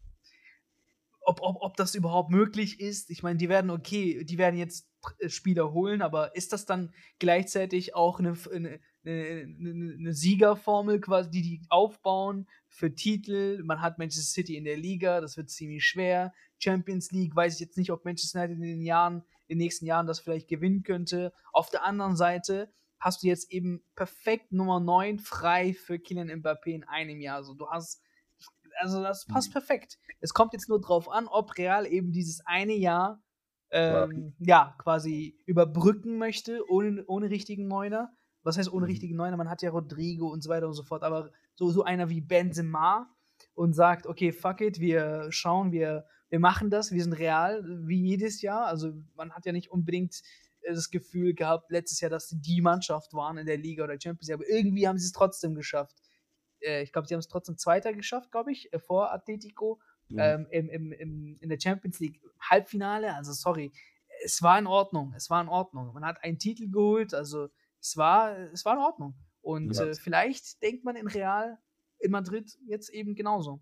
ob, ob, ob das überhaupt möglich ist. Ich meine, die werden okay, die werden jetzt äh, Spieler holen, aber ist das dann gleichzeitig auch eine, eine, eine, eine Siegerformel quasi, die die aufbauen für Titel? Man hat Manchester City in der Liga, das wird ziemlich schwer. Champions League, weiß ich jetzt nicht, ob Manchester United in den Jahren, in den nächsten Jahren das vielleicht gewinnen könnte. Auf der anderen Seite hast du jetzt eben perfekt Nummer neun frei für Kylian Mbappé in einem Jahr. Also du hast, also das passt perfekt. Es kommt jetzt nur drauf an, ob Real eben dieses eine Jahr Ja. ähm, ja, quasi überbrücken möchte, ohne, ohne richtigen Neuner. Was heißt ohne Mhm. richtigen Neuner? Man hat ja Rodrigo und so weiter und so fort, aber so, so einer wie Benzema und sagt, okay, fuck it, wir schauen, wir, wir machen das, wir sind real, wie jedes Jahr. Also man hat ja nicht unbedingt äh, das Gefühl gehabt, letztes Jahr, dass sie die Mannschaft waren in der Liga oder Champions League, aber irgendwie haben sie es trotzdem geschafft. Äh, ich glaube, sie haben es trotzdem Zweiter geschafft, glaube ich, äh, vor Atletico Mhm. ähm, im, im, im, in der Champions League Halbfinale. Also sorry, es war in Ordnung, es war in Ordnung. Man hat einen Titel geholt, also es war, es war in Ordnung. Und Ja. äh, vielleicht denkt man in Real, in Madrid jetzt eben genauso.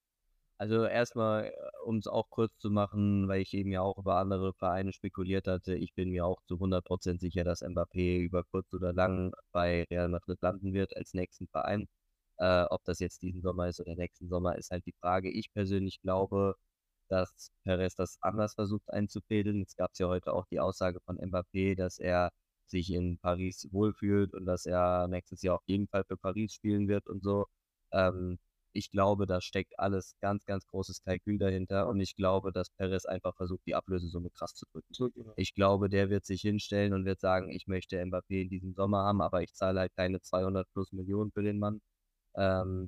Also erstmal, um es auch kurz zu machen, weil ich eben ja auch über andere Vereine spekuliert hatte, ich bin mir auch zu hundert Prozent sicher, dass Mbappé über kurz oder lang bei Real Madrid landen wird als nächsten Verein. Äh, ob das jetzt diesen Sommer ist oder nächsten Sommer, ist halt die Frage. Ich persönlich glaube, dass Perez das anders versucht einzufädeln. Jetzt gab es ja heute auch die Aussage von Mbappé, dass er sich in Paris wohlfühlt und dass er nächstes Jahr auf jeden Fall für Paris spielen wird und so. Ähm, Ich glaube, da steckt alles ganz, ganz großes Kalkül dahinter und ich glaube, dass Perez einfach versucht, die Ablösesumme krass zu drücken. Ich glaube, der wird sich hinstellen und wird sagen, ich möchte Mbappé in diesem Sommer haben, aber ich zahle halt keine zweihundert plus Millionen für den Mann. Ähm,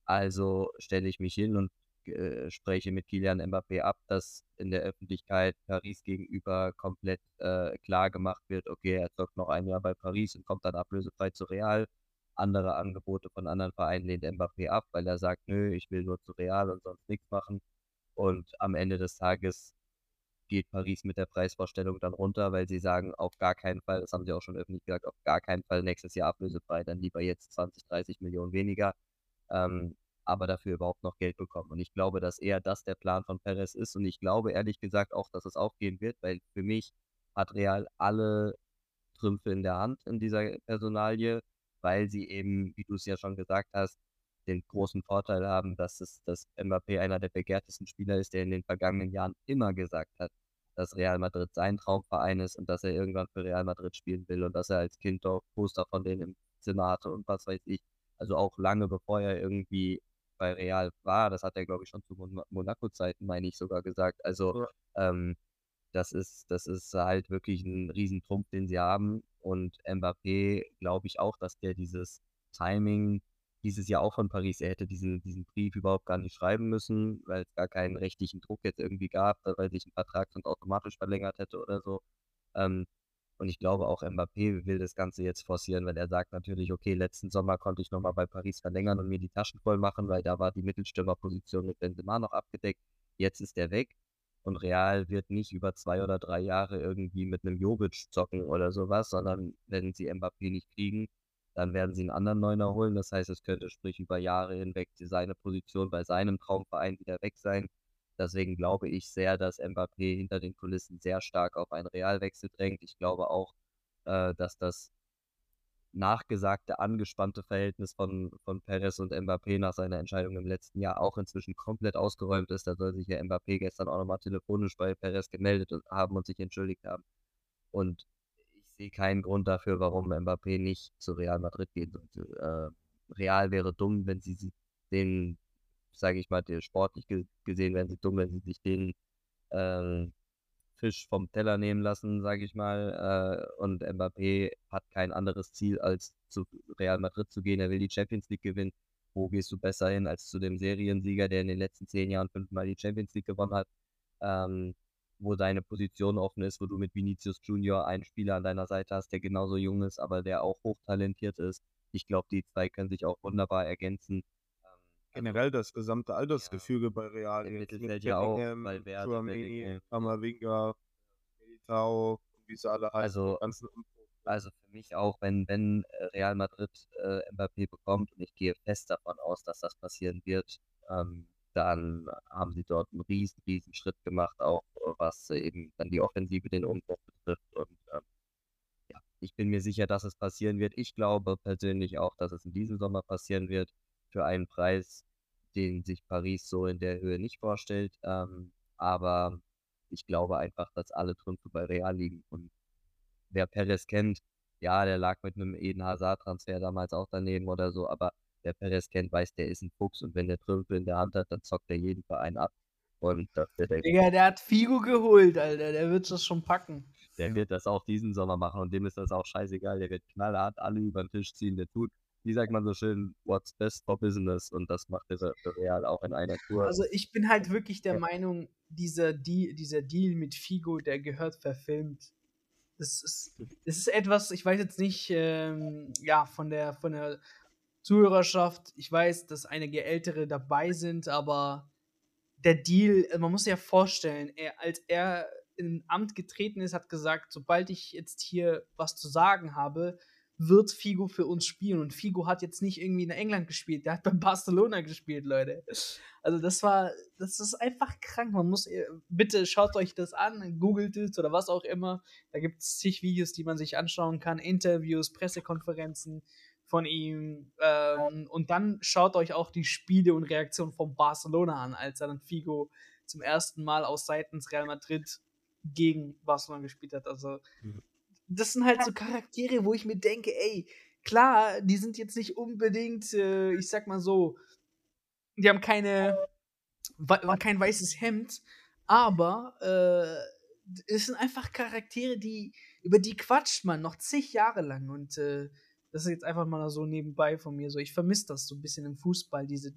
also stelle ich mich hin und äh, spreche mit Kylian Mbappé ab, dass in der Öffentlichkeit Paris gegenüber komplett äh, klar gemacht wird, okay, er zockt noch ein Jahr bei Paris und kommt dann ablösefrei zu Real. Andere Angebote von anderen Vereinen lehnt Mbappé ab, weil er sagt, nö, ich will nur zu Real und sonst nichts machen. Und am Ende des Tages geht Paris mit der Preisvorstellung dann runter, weil sie sagen, auf gar keinen Fall, das haben sie auch schon öffentlich gesagt, auf gar keinen Fall nächstes Jahr ablösefrei, dann lieber jetzt zwanzig, dreißig Millionen weniger, ähm, aber dafür überhaupt noch Geld bekommen. Und ich glaube, dass eher das der Plan von Perez ist und ich glaube ehrlich gesagt auch, dass es aufgehen wird, weil für mich hat Real alle Trümpfe in der Hand in dieser Personalie, weil sie eben, wie du es ja schon gesagt hast, den großen Vorteil haben, dass es, dass Mbappé einer der begehrtesten Spieler ist, der in den vergangenen Jahren immer gesagt hat, dass Real Madrid sein Traumverein ist und dass er irgendwann für Real Madrid spielen will und dass er als Kind auch Poster von denen im Zimmer hatte und was weiß ich. Also auch lange bevor er irgendwie bei Real war, das hat er, glaube ich, schon zu Mon Monaco-Zeiten, meine ich, sogar gesagt. Also Ja. ähm, das ist, das ist halt wirklich ein Riesentrumpf, den sie haben. Und Mbappé glaube ich auch, dass der dieses Timing dieses Jahr auch von Paris, er hätte diesen, diesen Brief überhaupt gar nicht schreiben müssen, weil es gar keinen rechtlichen Druck jetzt irgendwie gab, weil sich ein Vertrag sonst automatisch verlängert hätte oder so. Ähm, und ich glaube auch Mbappé will das Ganze jetzt forcieren, weil er sagt natürlich, okay, letzten Sommer konnte ich nochmal bei Paris verlängern und mir die Taschen voll machen, weil da war die Mittelstürmerposition mit Benzema noch abgedeckt. Jetzt ist er weg. Und Real wird nicht über zwei oder drei Jahre irgendwie mit einem Jovic zocken oder sowas, sondern wenn sie Mbappé nicht kriegen, dann werden sie einen anderen Neuner holen. Das heißt, es könnte sprich über Jahre hinweg seine Position bei seinem Traumverein wieder weg sein. Deswegen glaube ich sehr, dass Mbappé hinter den Kulissen sehr stark auf einen Realwechsel drängt. Ich glaube auch, äh, dass das nachgesagte, angespannte Verhältnis von, von Perez und Mbappé nach seiner Entscheidung im letzten Jahr auch inzwischen komplett ausgeräumt ist. Da soll sich ja Mbappé gestern auch nochmal telefonisch bei Perez gemeldet und haben und sich entschuldigt haben. Und ich sehe keinen Grund dafür, warum Mbappé nicht zu Real Madrid gehen sollte. Äh, Real wäre dumm, wenn sie sich den, sage ich mal, der sportlich ge gesehen, wären sie dumm, wenn sie sich den äh, Fisch vom Teller nehmen lassen, sage ich mal. Äh, und Mbappé hat kein anderes Ziel, als zu Real Madrid zu gehen. Er will die Champions League gewinnen. Wo gehst du besser hin als zu dem Seriensieger, der in den letzten zehn Jahren fünfmal die Champions League gewonnen hat? Ähm, wo deine Position offen ist, wo du mit Vinicius Junior einen Spieler an deiner Seite hast, der genauso jung ist, aber der auch hochtalentiert ist. Ich glaube, die zwei können sich auch wunderbar ergänzen. Ähm, also, Generell das gesamte ja, Altersgefüge bei Real im jetzt mit Mittelfeld ja auch, Bellingham, Valverde, Tchouaméni, Bellingham. Camavinga, Militao, wie sie alle heißen, die Also, ganzen Umbruch. also für mich auch, wenn, wenn äh, Real Madrid äh, Mbappé bekommt, und ich gehe fest davon aus, dass das passieren wird, ähm, dann haben sie dort einen riesen, riesen Schritt gemacht, auch äh, was äh, eben dann die Offensive, den Umbruch betrifft. Und ähm, ja, ich bin mir sicher, dass es passieren wird. Ich glaube persönlich auch, dass es in diesem Sommer passieren wird, für einen Preis, den sich Paris so in der Höhe nicht vorstellt. Ähm, aber ich glaube einfach, dass alle Trümpfe bei Real liegen. Und wer Perez kennt, ja, der lag mit einem Eden Hazard-Transfer damals auch daneben oder so, aber wer Perez kennt, weiß, der ist ein Fuchs und wenn der Trümpfe in der Hand hat, dann zockt er jeden Verein ab. Und das wird er, Digga, der hat Figo geholt, Alter. Der wird das schon packen. der wird das auch diesen Sommer machen und dem ist das auch scheißegal. Der wird knallhart alle über den Tisch ziehen. Der tut, wie sagt man so schön, what's best for business und das macht der für Real auch in einer Tour. Also ich bin halt wirklich der Meinung, dieser Deal, dieser Deal mit Figo, der gehört verfilmt. Das ist, das ist etwas, ich weiß jetzt nicht, ähm, ja, von der, von der Zuhörerschaft, ich weiß, dass einige Ältere dabei sind, aber der Deal, man muss sich ja vorstellen, er, als er in Amt getreten ist, hat gesagt, sobald ich jetzt hier was zu sagen habe, wird Figo für uns spielen. Und Figo hat jetzt nicht irgendwie in England gespielt, der hat bei Barcelona gespielt, Leute. Also das war, das ist einfach krank. Man muss, bitte schaut euch das an, googelt es oder was auch immer. Da gibt es zig Videos, die man sich anschauen kann, Interviews, Pressekonferenzen von ihm. Ähm, und dann schaut euch auch die Spiele und Reaktionen von Barcelona an, als er dann Figo zum ersten Mal aus seitens Real Madrid gegen Barcelona gespielt hat. Also das sind halt so Charaktere, wo ich mir denke, ey, klar, die sind jetzt nicht unbedingt, äh, ich sag mal so, die haben keine, kein weißes Hemd, aber äh, es sind einfach Charaktere, die, über die quatscht man noch zig Jahre lang und äh, das ist jetzt einfach mal so nebenbei von mir so. Ich vermisse das so ein bisschen im Fußball, diese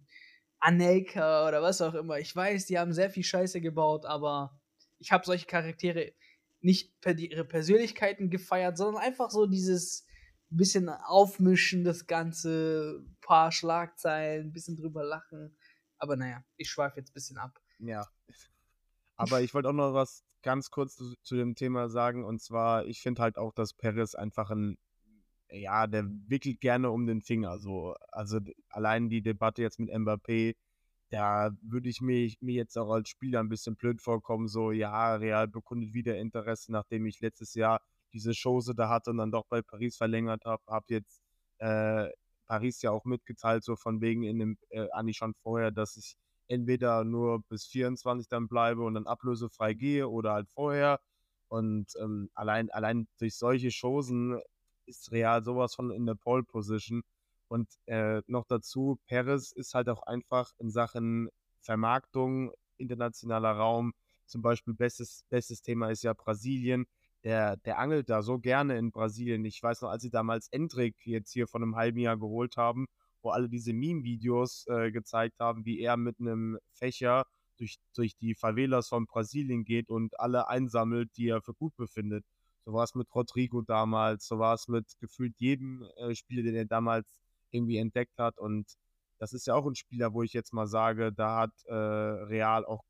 Anelka oder was auch immer. Ich weiß, die haben sehr viel Scheiße gebaut, aber ich habe solche Charaktere nicht per ihre Persönlichkeiten gefeiert, sondern einfach so dieses bisschen aufmischen, das Ganze, paar Schlagzeilen, ein bisschen drüber lachen. Aber naja, ich schweife jetzt ein bisschen ab. Ja. Aber ich wollte auch noch was ganz kurz zu, zu dem Thema sagen. Und zwar, ich finde halt auch, dass Perez einfach ein, ja, der wickelt gerne um den Finger. So. Also d- allein die Debatte jetzt mit Mbappé, da würde ich mich, mir jetzt auch als Spieler ein bisschen blöd vorkommen. So, ja, Real bekundet wieder Interesse, nachdem ich letztes Jahr diese Chose da hatte und dann doch bei Paris verlängert habe. Hab jetzt äh, Paris ja auch mitgeteilt, so von wegen in dem, äh, eigentlich schon vorher, dass ich entweder nur bis vierundzwanzig dann bleibe und dann ablösefrei gehe oder halt vorher. Und ähm, allein, allein durch solche Chancen ist Real sowas von in der Pole Position. Und äh, noch dazu, Perez ist halt auch einfach in Sachen Vermarktung, internationaler Raum, zum Beispiel bestes, bestes Thema ist ja Brasilien. Der, der angelt da so gerne in Brasilien. Ich weiß noch, als sie damals Endrick jetzt hier vor einem halben Jahr geholt haben, wo alle diese Meme-Videos äh, gezeigt haben, wie er mit einem Fächer durch, durch die Favelas von Brasilien geht und alle einsammelt, die er für gut befindet. So war es mit Rodrigo damals, so war es mit gefühlt jedem äh, Spieler, den er damals irgendwie entdeckt hat. Und das ist ja auch ein Spieler, wo ich jetzt mal sage, da hat äh, Real auch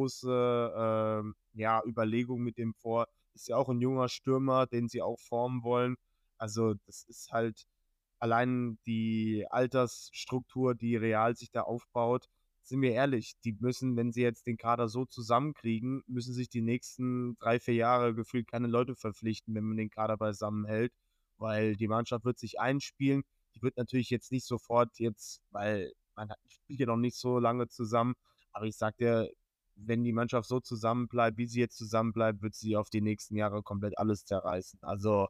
große äh, ja, Überlegungen mit dem vor. Ist ja auch ein junger Stürmer, den sie auch formen wollen. Also das ist halt allein die Altersstruktur, die Real sich da aufbaut, sind wir ehrlich, die müssen, wenn sie jetzt den Kader so zusammenkriegen, müssen sich die nächsten drei, vier Jahre gefühlt keine Leute verpflichten, wenn man den Kader beisammen hält, weil die Mannschaft wird sich einspielen. Die wird natürlich jetzt nicht sofort jetzt, weil man hat, spielt ja noch nicht so lange zusammen, aber ich sag dir, wenn die Mannschaft so zusammenbleibt, wie sie jetzt zusammenbleibt, wird sie auf die nächsten Jahre komplett alles zerreißen. Also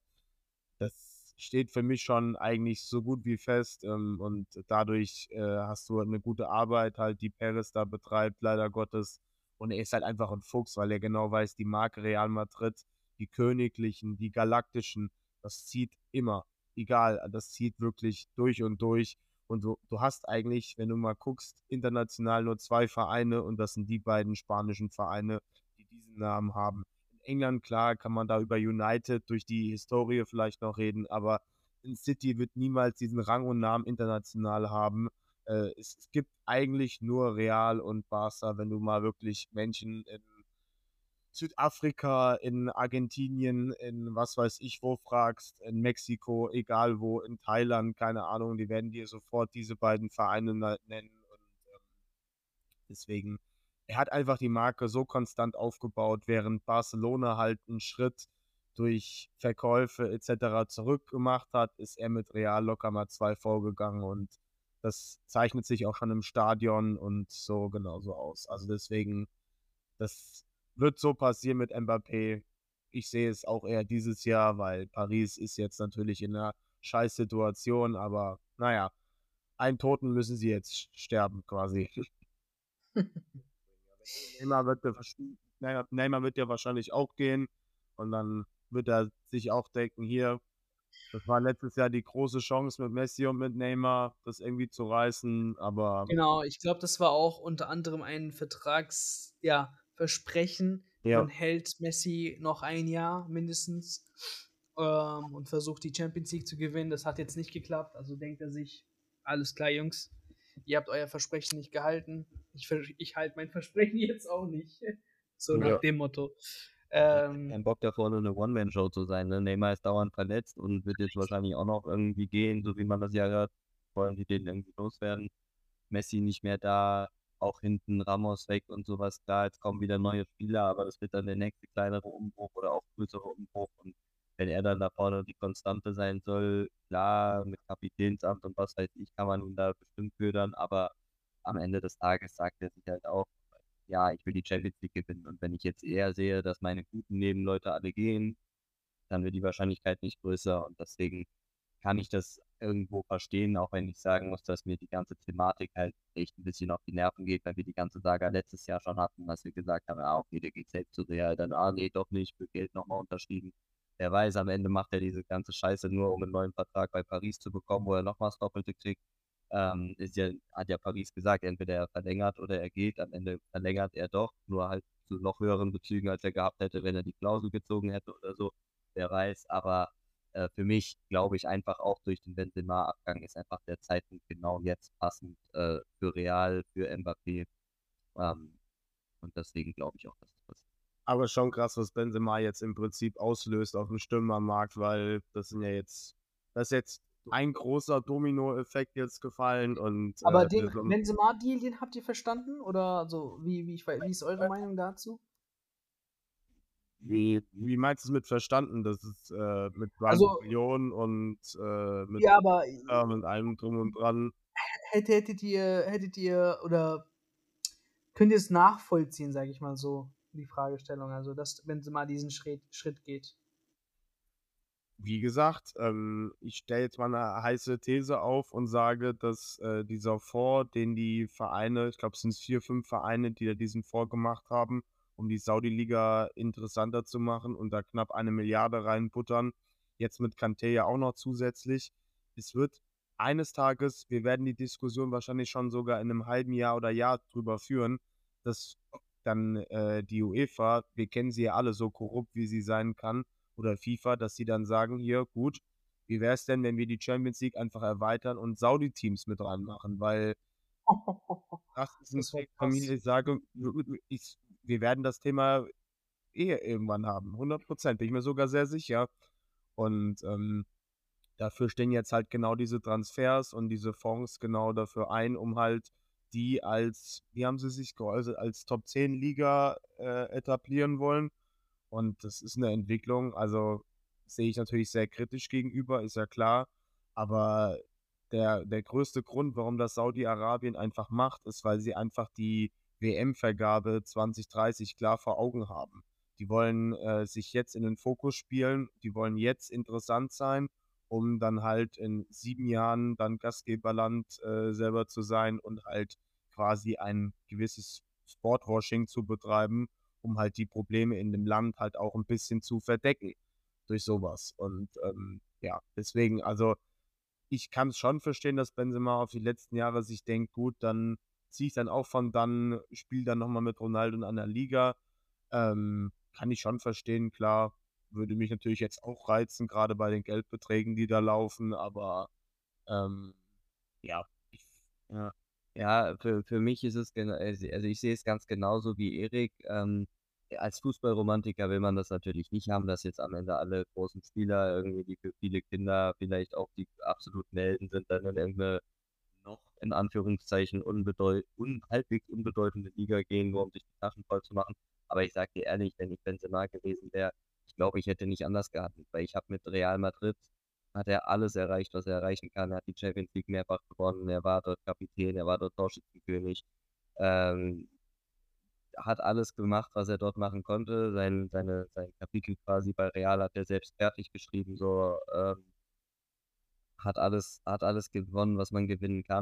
das steht für mich schon eigentlich so gut wie fest ähm, und dadurch äh, hast du eine gute Arbeit halt, die Perez da betreibt, leider Gottes. Und er ist halt einfach ein Fuchs, weil er genau weiß, die Marke Real Madrid, die Königlichen, die Galaktischen, das zieht immer, egal, das zieht wirklich durch und durch. Und du, du hast eigentlich, wenn du mal guckst, international nur zwei Vereine und das sind die beiden spanischen Vereine, die diesen Namen haben. England, klar, kann man da über United durch die Historie vielleicht noch reden, aber ein City wird niemals diesen Rang und Namen international haben. Äh, es, es gibt eigentlich nur Real und Barca, wenn du mal wirklich Menschen in Südafrika, in Argentinien, in was weiß ich wo fragst, in Mexiko, egal wo, in Thailand, keine Ahnung, die werden dir sofort diese beiden Vereine na- nennen und ähm, deswegen, er hat einfach die Marke so konstant aufgebaut, während Barcelona halt einen Schritt durch Verkäufe et cetera zurückgemacht hat, ist er mit Real locker mal zwei vorgegangen und das zeichnet sich auch schon im Stadion und so genauso aus. Also deswegen, das wird so passieren mit Mbappé. Ich sehe es auch eher dieses Jahr, weil Paris ist jetzt natürlich in einer Scheißsituation, aber naja, einen Toten müssen sie jetzt sterben quasi. Neymar wird, ja Neymar, Neymar wird ja wahrscheinlich auch gehen und dann wird er sich auch denken, hier, das war letztes Jahr die große Chance mit Messi und mit Neymar, das irgendwie zu reißen, aber Genau, ich glaube, das war auch unter anderem ein Vertrags ja, Versprechen. ja, Man hält Messi noch ein Jahr mindestens, ähm, und versucht, die Champions League zu gewinnen. Das hat jetzt nicht geklappt, also denkt er sich: „Alles klar, Jungs, ihr habt euer Versprechen nicht gehalten. Ich ver ich halte mein Versprechen jetzt auch nicht.“ So nach Ja. dem Motto. Er hat Ähm, keinen Bock davor, nur eine One-Man-Show zu sein. Ne? Neymar ist dauernd verletzt und wird jetzt wahrscheinlich auch noch irgendwie gehen, so wie man das ja hört. Wollen die den irgendwie loswerden? Messi nicht mehr da, auch hinten Ramos weg und sowas. Klar, jetzt kommen wieder neue Spieler, aber das wird dann der nächste kleinere Umbruch oder auch größere Umbruch. Und wenn er dann da vorne die Konstante sein soll, klar, mit Kapitänsamt und was weiß ich, kann man ihn da bestimmt ködern, aber am Ende des Tages sagt er sich halt auch, ja, ich will die Champions League gewinnen. Und wenn ich jetzt eher sehe, dass meine guten Nebenleute alle gehen, dann wird die Wahrscheinlichkeit nicht größer. Und deswegen kann ich das irgendwo verstehen, auch wenn ich sagen muss, dass mir die ganze Thematik halt echt ein bisschen auf die Nerven geht, weil wir die ganze Saga letztes Jahr schon hatten, dass wir gesagt haben, ah, okay, der geht safe zu Real, dann, ah, nee, doch nicht, für Geld nochmal unterschrieben. Wer weiß, am Ende macht er diese ganze Scheiße nur, um einen neuen Vertrag bei Paris zu bekommen, wo er nochmal das Doppelte kriegt. Ähm, ist ja, hat ja Paris gesagt, entweder er verlängert oder er geht. Am Ende verlängert er doch, nur halt zu noch höheren Bezügen, als er gehabt hätte, wenn er die Klausel gezogen hätte oder so. Wer weiß, aber äh, für mich glaube ich einfach auch durch den Benzema-Abgang ist einfach der Zeitpunkt genau jetzt passend äh, für Real, für Mbappé. Ähm, und deswegen glaube ich auch, dass das passiert. aber schon krass, was Benzema jetzt im Prinzip auslöst auf dem Stürmermarkt, weil das sind ja jetzt, das ist jetzt ein großer Dominoeffekt jetzt gefallen und aber äh, den wir sind- Benzema-Deal, den habt ihr verstanden? Oder also, wie wie ich wei wie ist eure Meinung dazu? wie, wie meinst du es mit verstanden? Das ist äh, mit dreißig Also, Millionen und äh, mit, ja, aber äh, mit allem drum und dran. hätte hättet ihr hättet ihr oder könnt ihr es nachvollziehen, sage ich mal so, die Fragestellung, also, dass Benzema diesen Schritt Schritt geht? Wie gesagt, ähm, ich stelle jetzt mal eine heiße These auf und sage, dass äh, dieser Fonds, den die Vereine, ich glaube, es sind vier, fünf Vereine, die da diesen Fonds gemacht haben, um die Saudi-Liga interessanter zu machen und da knapp eine Milliarde reinbuttern, jetzt mit Kanté ja auch noch zusätzlich. Es wird eines Tages, wir werden die Diskussion wahrscheinlich schon sogar in einem halben Jahr oder Jahr drüber führen, dass dann äh, die UEFA, wir kennen sie ja alle so korrupt, wie sie sein kann, oder FIFA, dass sie dann sagen, hier, gut, wie wäre es denn, wenn wir die Champions League einfach erweitern und Saudi-Teams mit reinmachen? Weil das ist ein Das wäre Take von mir, krass. ich sage, ich, wir werden das Thema eh irgendwann haben. hundert Prozent, bin ich mir sogar sehr sicher. Und ähm, dafür stehen jetzt halt genau diese Transfers und diese Fonds genau dafür ein, um halt die als, wie haben sie sich geäußert, als Top zehn Liga äh, etablieren wollen. Und das ist eine Entwicklung, also sehe ich natürlich sehr kritisch gegenüber, ist ja klar. Aber der, der größte Grund, warum das Saudi-Arabien einfach macht, ist, weil sie einfach die W M-Vergabe zwanzig dreißig klar vor Augen haben. Die wollen äh, sich jetzt in den Fokus spielen, die wollen jetzt interessant sein, um dann halt in sieben Jahren dann Gastgeberland äh, selber zu sein und halt quasi ein gewisses Sportwashing zu betreiben, um halt die Probleme in dem Land halt auch ein bisschen zu verdecken durch sowas. Und ähm, ja, deswegen, also ich kann es schon verstehen, dass Benzema auf die letzten Jahre sich denkt, gut, dann ziehe ich dann auch von dann, spiele dann nochmal mit Ronaldo in einer Liga. Ähm, kann ich schon verstehen, klar. Würde mich natürlich jetzt auch reizen, gerade bei den Geldbeträgen, die da laufen, aber ähm, ja, ich, Ja, ja für, für mich ist es, gena- also also ich sehe es ganz genauso wie Erik. Ähm, als Fußballromantiker will man das natürlich nicht haben, dass jetzt am Ende alle großen Spieler irgendwie, die für viele Kinder vielleicht auch die absoluten Helden sind, dann in irgendeine noch in Anführungszeichen unbedeut un halbwegs unbedeutende Liga gehen, nur um sich die Taschen voll zu machen. Aber ich sage dir ehrlich, wenn ich Benzema gewesen wäre, ich glaube, ich hätte nicht anders gehandelt, weil ich habe mit Real Madrid hat er alles erreicht, was er erreichen kann. Er hat die Champions League mehrfach gewonnen, er war dort Kapitän, er war dort Torschützenkönig, ähm, hat alles gemacht, was er dort machen konnte. Sein, seine, sein Kapitel quasi bei Real hat er selbst fertig geschrieben, so ähm, hat alles, hat alles gewonnen, was man gewinnen kann.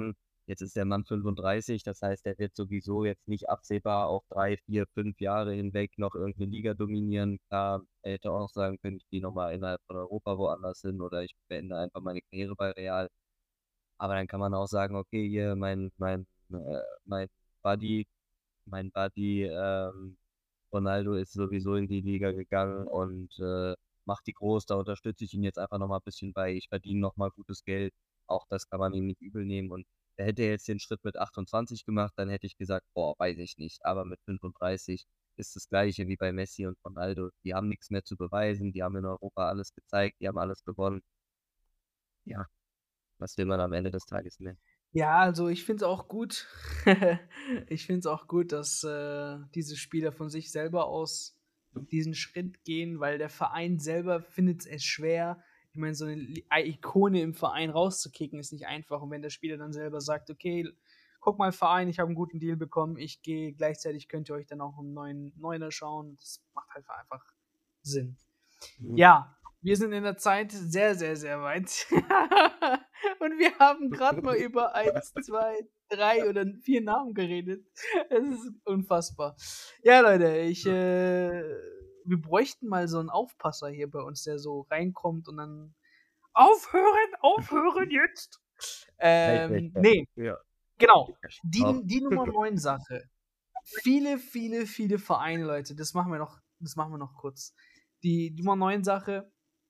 Jetzt ist der Mann fünfunddreißig, das heißt, er wird sowieso jetzt nicht absehbar auf drei, vier, fünf Jahre hinweg noch irgendeine Liga dominieren. Klar, er hätte auch sagen können, ich gehe nochmal innerhalb von Europa woanders hin oder ich beende einfach meine Karriere bei Real. Aber dann kann man auch sagen, okay, hier mein, mein, äh, mein Buddy, mein Buddy, ähm, Ronaldo ist sowieso in die Liga gegangen und äh, macht die groß, da unterstütze ich ihn jetzt einfach nochmal ein bisschen bei. Ich verdiene nochmal gutes Geld. Auch das kann man ihm nicht übel nehmen. Und er hätte jetzt den Schritt mit achtundzwanzig gemacht, dann hätte ich gesagt, boah, weiß ich nicht. Aber mit fünfunddreißig ist das Gleiche wie bei Messi und Ronaldo. Die haben nichts mehr zu beweisen, die haben in Europa alles gezeigt, die haben alles gewonnen. Ja, was will man am Ende des Tages mehr? Ja, also ich finde es auch gut. Ich finde es auch gut, dass äh, diese Spieler von sich selber aus diesen Schritt gehen, weil der Verein selber findet es schwer. Ich meine, so eine Li- Ikone im Verein rauszukicken ist nicht einfach. Und wenn der Spieler dann selber sagt, okay, guck mal, Verein, ich habe einen guten Deal bekommen, ich gehe, gleichzeitig könnt ihr euch dann auch einen neuen Neuner schauen. Das macht halt einfach Sinn. Ja, wir sind in der Zeit sehr, sehr, sehr weit. Und wir haben gerade mal über eins, zwei, drei oder vier Namen geredet. Es ist unfassbar. Ja, Leute, ich, äh, wir bräuchten mal so einen Aufpasser hier bei uns, der so reinkommt und dann aufhören, aufhören jetzt. Ähm, nee, Ja. genau. Die, Auch. die Nummer neun Sache. Viele, viele, viele Vereine, Leute, das machen wir noch, das machen wir noch kurz. Die Nummer neun Sache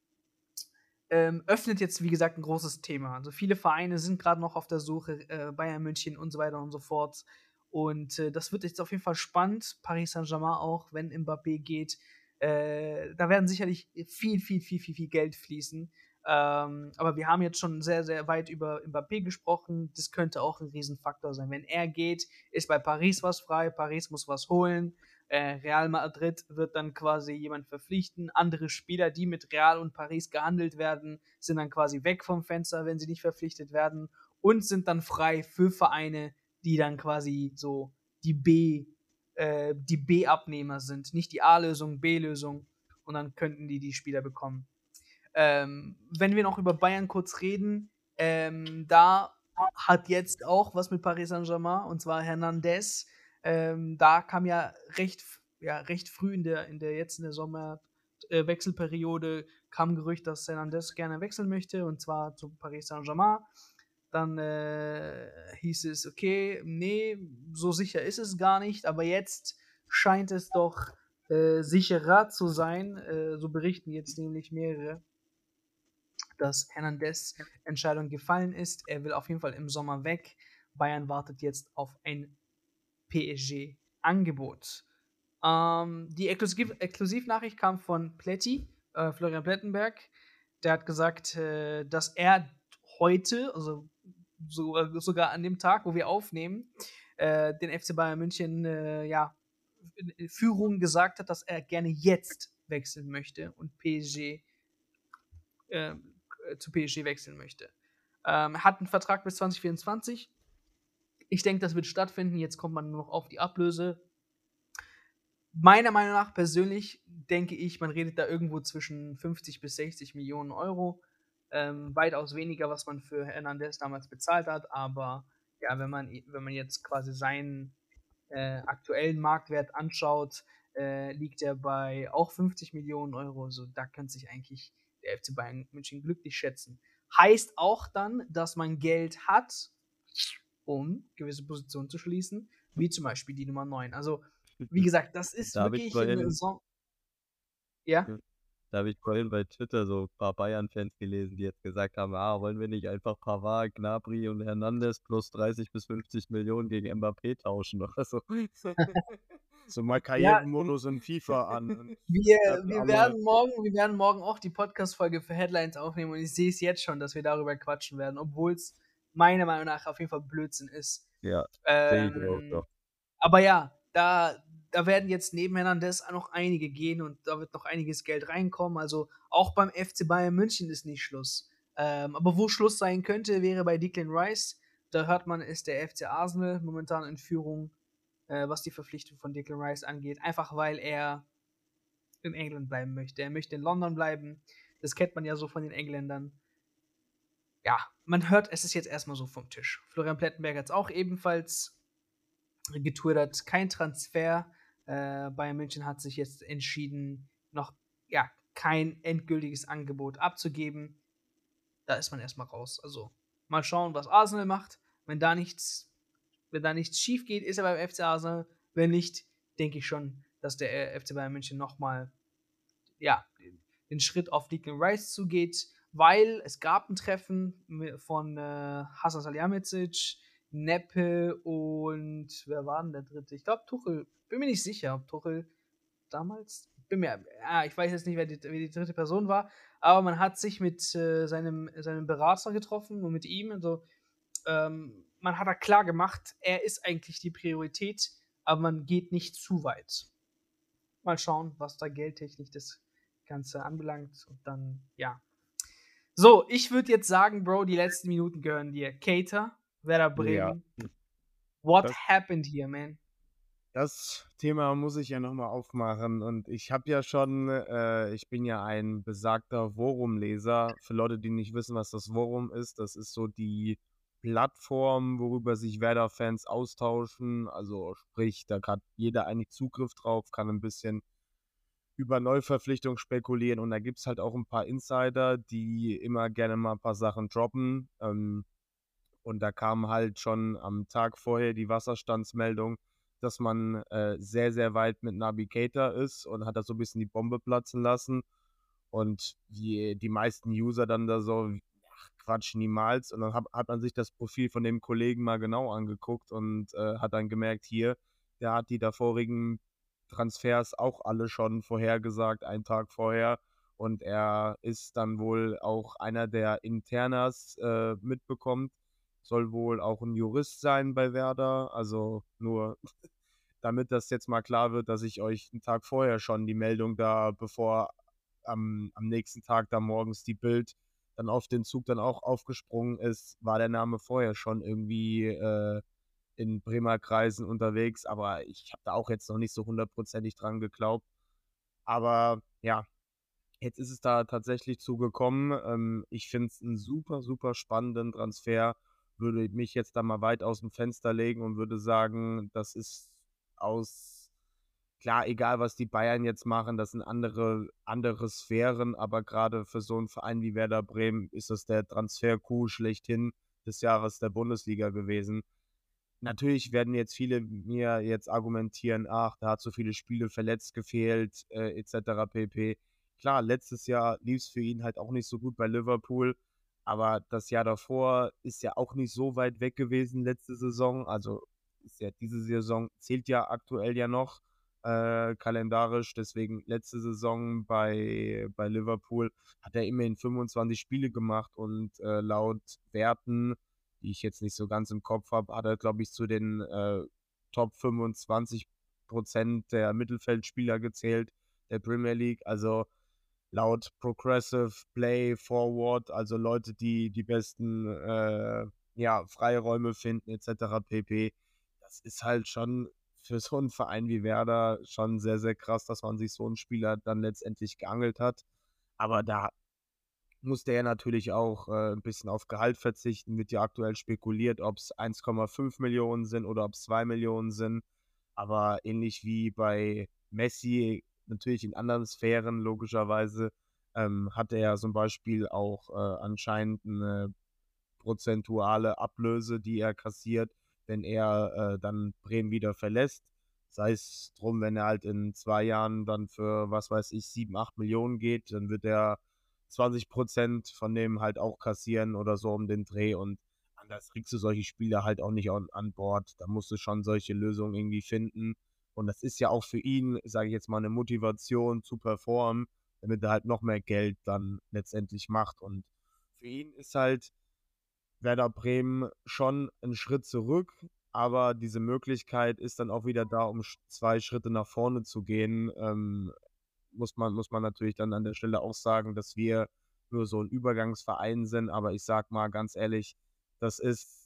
ähm, öffnet jetzt, wie gesagt, ein großes Thema. Also viele Vereine sind gerade noch auf der Suche, äh, Bayern München und so weiter und so fort. Und äh, das wird jetzt auf jeden Fall spannend. Paris Saint-Germain auch, wenn Mbappé geht. Äh, da werden sicherlich viel, viel, viel, viel, viel Geld fließen. Ähm, aber wir haben jetzt schon sehr, sehr weit über Mbappé gesprochen. Das könnte auch ein Riesenfaktor sein. Wenn er geht, ist bei Paris was frei. Paris muss was holen. Äh, Real Madrid wird dann quasi jemand verpflichten. Andere Spieler, die mit Real und Paris gehandelt werden, sind dann quasi weg vom Fenster, wenn sie nicht verpflichtet werden und sind dann frei für Vereine, die dann quasi so die B, äh, die B-Abnehmer sind. Nicht die A-Lösung, B-Lösung. Und dann könnten die die Spieler bekommen. Ähm, wenn wir noch über Bayern kurz reden, ähm, da hat jetzt auch was mit Paris Saint-Germain, und zwar Hernandez. Ähm, da kam ja recht, ja recht früh in der, in der jetzt in der Sommerwechselperiode äh, kam ein Gerücht, dass Hernandez gerne wechseln möchte, und zwar zu Paris Saint-Germain. Dann äh, hieß es, okay, nee, so sicher ist es gar nicht, aber jetzt scheint es doch äh, sicherer zu sein. Äh, so berichten jetzt nämlich mehrere, dass Hernandez Entscheidung gefallen ist. Er will auf jeden Fall im Sommer weg. Bayern wartet jetzt auf ein P S G-Angebot. Ähm, die Exklusiv Exklusivnachricht kam von Pletti, äh, Florian Plettenberg. Der hat gesagt, äh, dass er heute, also so, sogar an dem Tag, wo wir aufnehmen, äh, den F C Bayern München äh, ja, in, in Führung gesagt hat, dass er gerne jetzt wechseln möchte und P S G äh, zu P S G wechseln möchte. Ähm, hat einen Vertrag bis zwanzig vierundzwanzig. Ich denke, das wird stattfinden. Jetzt kommt man nur noch auf die Ablöse. Meiner Meinung nach persönlich denke ich, man redet da irgendwo zwischen fünfzig bis sechzig Millionen Euro. Ähm, weitaus weniger, was man für Hernandez damals bezahlt hat. Aber ja, wenn man, wenn man jetzt quasi seinen äh, aktuellen Marktwert anschaut, äh, liegt er bei auch fünfzig Millionen Euro. So, da könnte sich eigentlich der F C Bayern München glücklich schätzen. Heißt auch dann, dass man Geld hat, um gewisse Positionen zu schließen, wie zum Beispiel die Nummer neun. Also, wie gesagt, das ist Da habe ich wirklich vorhin, eine Saison. Ja? da habe ich vorhin bei Twitter so ein paar Bayern-Fans gelesen, die jetzt gesagt haben, ah, wollen wir nicht einfach Pavard, Gnabry und Hernandez plus dreißig bis fünfzig Millionen gegen Mbappé tauschen oder so. So mal Ja, Karrieremodus in FIFA an. wir, Statt wir, einmal- werden morgen, wir werden morgen auch die Podcast-Folge für Headlines aufnehmen und ich sehe es jetzt schon, dass wir darüber quatschen werden, obwohl es meiner Meinung nach auf jeden Fall Blödsinn ist. Ja, sehe ich auch Ähm, noch. aber ja, da, da werden jetzt neben Hernandez noch einige gehen und da wird noch einiges Geld reinkommen. Also auch beim F C Bayern München ist nicht Schluss. Ähm, aber wo Schluss sein könnte, wäre bei Declan Rice. Da hört man, ist der F C Arsenal momentan in Führung, äh, was die Verpflichtung von Declan Rice angeht. Einfach weil er in England bleiben möchte. Er möchte in London bleiben. Das kennt man ja so von den Engländern. ja, man hört, es ist jetzt erstmal so vom Tisch. Florian Plettenberg hat es auch ebenfalls getwittert, kein Transfer. Äh, Bayern München hat sich jetzt entschieden, noch ja, kein endgültiges Angebot abzugeben. Da ist man erstmal raus. Also mal schauen, was Arsenal macht. Wenn da nichts, wenn da nichts schief geht, ist er beim F C Arsenal. Wenn nicht, denke ich schon, dass der F C Bayern München nochmal ja, den Schritt auf Declan Rice zugeht, weil es gab ein Treffen von äh, Hasan Salihamidzic, Neppe und wer war denn der dritte? Ich glaube Tuchel. Bin mir nicht sicher, ob Tuchel damals. Bin mir, ja, ich weiß jetzt nicht, wer die, wer die dritte Person war, aber man hat sich mit äh, seinem, seinem Berater getroffen und mit ihm. Also ähm, man hat da klar gemacht, er ist eigentlich die Priorität, aber man geht nicht zu weit. Mal schauen, was da geldtechnisch das Ganze anbelangt. Und dann, ja. So, ich würde jetzt sagen, Bro, die letzten Minuten gehören dir. Cater, Werder Bremen. Ja. What Das- happened here, man? Das Thema muss ich ja nochmal aufmachen und ich habe ja schon, äh, ich bin ja ein besagter Forum-Leser. Für Leute, die nicht wissen, was das Forum ist, das ist so die Plattform, worüber sich Werder-Fans austauschen. Also sprich, da hat jeder eigentlich Zugriff drauf, kann ein bisschen über Neuverpflichtung spekulieren und da gibt es halt auch ein paar Insider, die immer gerne mal ein paar Sachen droppen. Ähm, und da kam halt schon am Tag vorher die Wasserstandsmeldung, dass man äh, sehr, sehr weit mit Navigator ist und hat da so ein bisschen die Bombe platzen lassen. Und die, die meisten User dann da so, ach, Quatsch, niemals. Und dann hat, hat man sich das Profil von dem Kollegen mal genau angeguckt und äh, hat dann gemerkt, hier, der hat die davorigen Transfers auch alle schon vorhergesagt, einen Tag vorher. Und er ist dann wohl auch einer, der Internas äh, mitbekommt. Soll wohl auch ein Jurist sein bei Werder. Also nur damit das jetzt mal klar wird, dass ich euch einen Tag vorher schon die Meldung da, bevor am, am nächsten Tag da morgens die Bild dann auf den Zug dann auch aufgesprungen ist, war der Name vorher schon irgendwie äh, in Bremer Kreisen unterwegs, aber ich habe da auch jetzt noch nicht so hundertprozentig dran geglaubt. Aber ja, jetzt ist es da tatsächlich zugekommen. Ähm, ich finde es einen super, super spannenden Transfer. Würde mich jetzt da mal weit aus dem Fenster legen und würde sagen, das ist aus, klar, egal was die Bayern jetzt machen, das sind andere, andere Sphären, aber gerade für so einen Verein wie Werder Bremen ist das der Transfer-Coup schlechthin des Jahres der Bundesliga gewesen. Natürlich werden jetzt viele mir jetzt argumentieren, ach, da hat so viele Spiele verletzt gefehlt, äh, et cetera pp. Klar, letztes Jahr lief es für ihn halt auch nicht so gut bei Liverpool, aber das Jahr davor ist ja auch nicht so weit weg gewesen, letzte Saison. Also ist ja diese Saison, zählt ja aktuell ja noch äh, kalendarisch, deswegen letzte Saison bei, bei Liverpool hat er immerhin fünfundzwanzig Spiele gemacht und äh, laut Werten, die ich jetzt nicht so ganz im Kopf habe, hat er, glaube ich, zu den äh, Top fünfundzwanzig Prozent der Mittelfeldspieler gezählt der Premier League. Also laut Progressive Play Forward, also Leute, die die besten äh, ja, Freiräume finden, et cetera pp. Das ist halt schon für so einen Verein wie Werder schon sehr, sehr krass, dass man sich so einen Spieler dann letztendlich geangelt hat. Aber da musste er natürlich auch äh, ein bisschen auf Gehalt verzichten. Wird ja aktuell spekuliert, ob es eins Komma fünf Millionen sind oder ob es zwei Millionen sind. Aber ähnlich wie bei Messi, natürlich in anderen Sphären logischerweise, ähm, hat er ja zum Beispiel auch äh, anscheinend eine prozentuale Ablöse, die er kassiert, wenn er äh, dann Bremen wieder verlässt. Sei es drum, wenn er halt in zwei Jahren dann für, was weiß ich, sieben, acht Millionen geht, dann wird er zwanzig Prozent von dem halt auch kassieren oder so um den Dreh und anders kriegst du solche Spieler halt auch nicht an, an Bord. Da musst du schon solche Lösungen irgendwie finden. Und das ist ja auch für ihn, sage ich jetzt mal, eine Motivation zu performen, damit er halt noch mehr Geld dann letztendlich macht. Und für ihn ist halt Werder Bremen schon ein Schritt zurück, aber diese Möglichkeit ist dann auch wieder da, um sch- zwei Schritte nach vorne zu gehen. Ähm, muss man, muss man natürlich dann an der Stelle auch sagen, dass wir nur so ein Übergangsverein sind, aber ich sag mal ganz ehrlich, das ist,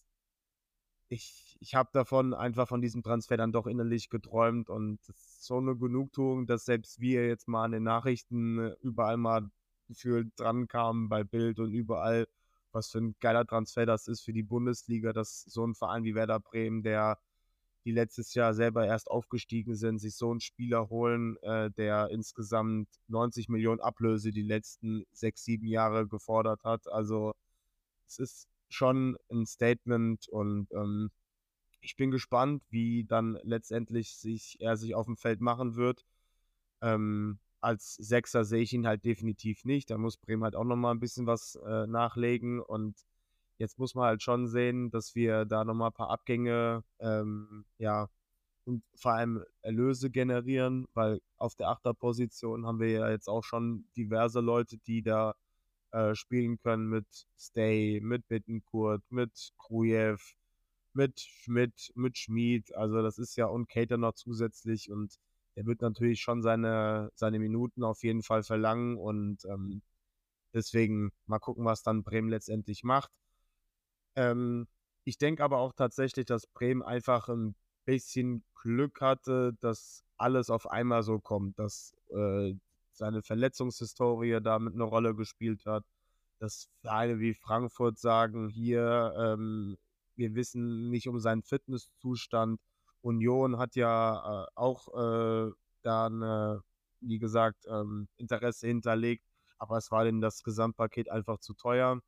ich, ich habe davon einfach von diesem Transfer dann doch innerlich geträumt und das ist so eine Genugtuung, dass selbst wir jetzt mal an den Nachrichten äh, überall mal gefühlt dran kamen bei Bild und überall was für ein geiler Transfer das ist für die Bundesliga, dass so ein Verein wie Werder Bremen, der die letztes Jahr selber erst aufgestiegen sind, sich so einen Spieler holen, äh, der insgesamt neunzig Millionen Ablöse die letzten sechs, sieben Jahre gefordert hat. Also es ist schon ein Statement und ähm, ich bin gespannt, wie dann letztendlich sich er sich auf dem Feld machen wird. Ähm, als Sechser sehe ich ihn halt definitiv nicht. Da muss Bremen halt auch noch mal ein bisschen was äh, nachlegen. Und jetzt muss man halt schon sehen, dass wir da noch mal ein paar Abgänge, ähm, ja, und vor allem Erlöse generieren, weil auf der Achterposition haben wir ja jetzt auch schon diverse Leute, die da äh, spielen können mit Stay, mit Bittencourt, mit Krujew, mit Schmidt, mit Schmid. Also das ist ja und Cater noch zusätzlich und er wird natürlich schon seine, seine Minuten auf jeden Fall verlangen und ähm, deswegen mal gucken, was dann Bremen letztendlich macht. Ähm, ich denke aber auch tatsächlich, dass Bremen einfach ein bisschen Glück hatte, dass alles auf einmal so kommt, dass äh, seine Verletzungshistorie da mit 'ne Rolle gespielt hat, dass Vereine wie Frankfurt sagen: „Hier, ähm, wir wissen nicht um seinen Fitnesszustand.“ Union hat ja, äh, auch, äh, da 'ne wie gesagt, ähm, Interesse hinterlegt, aber es war denen das Gesamtpaket einfach zu teuer.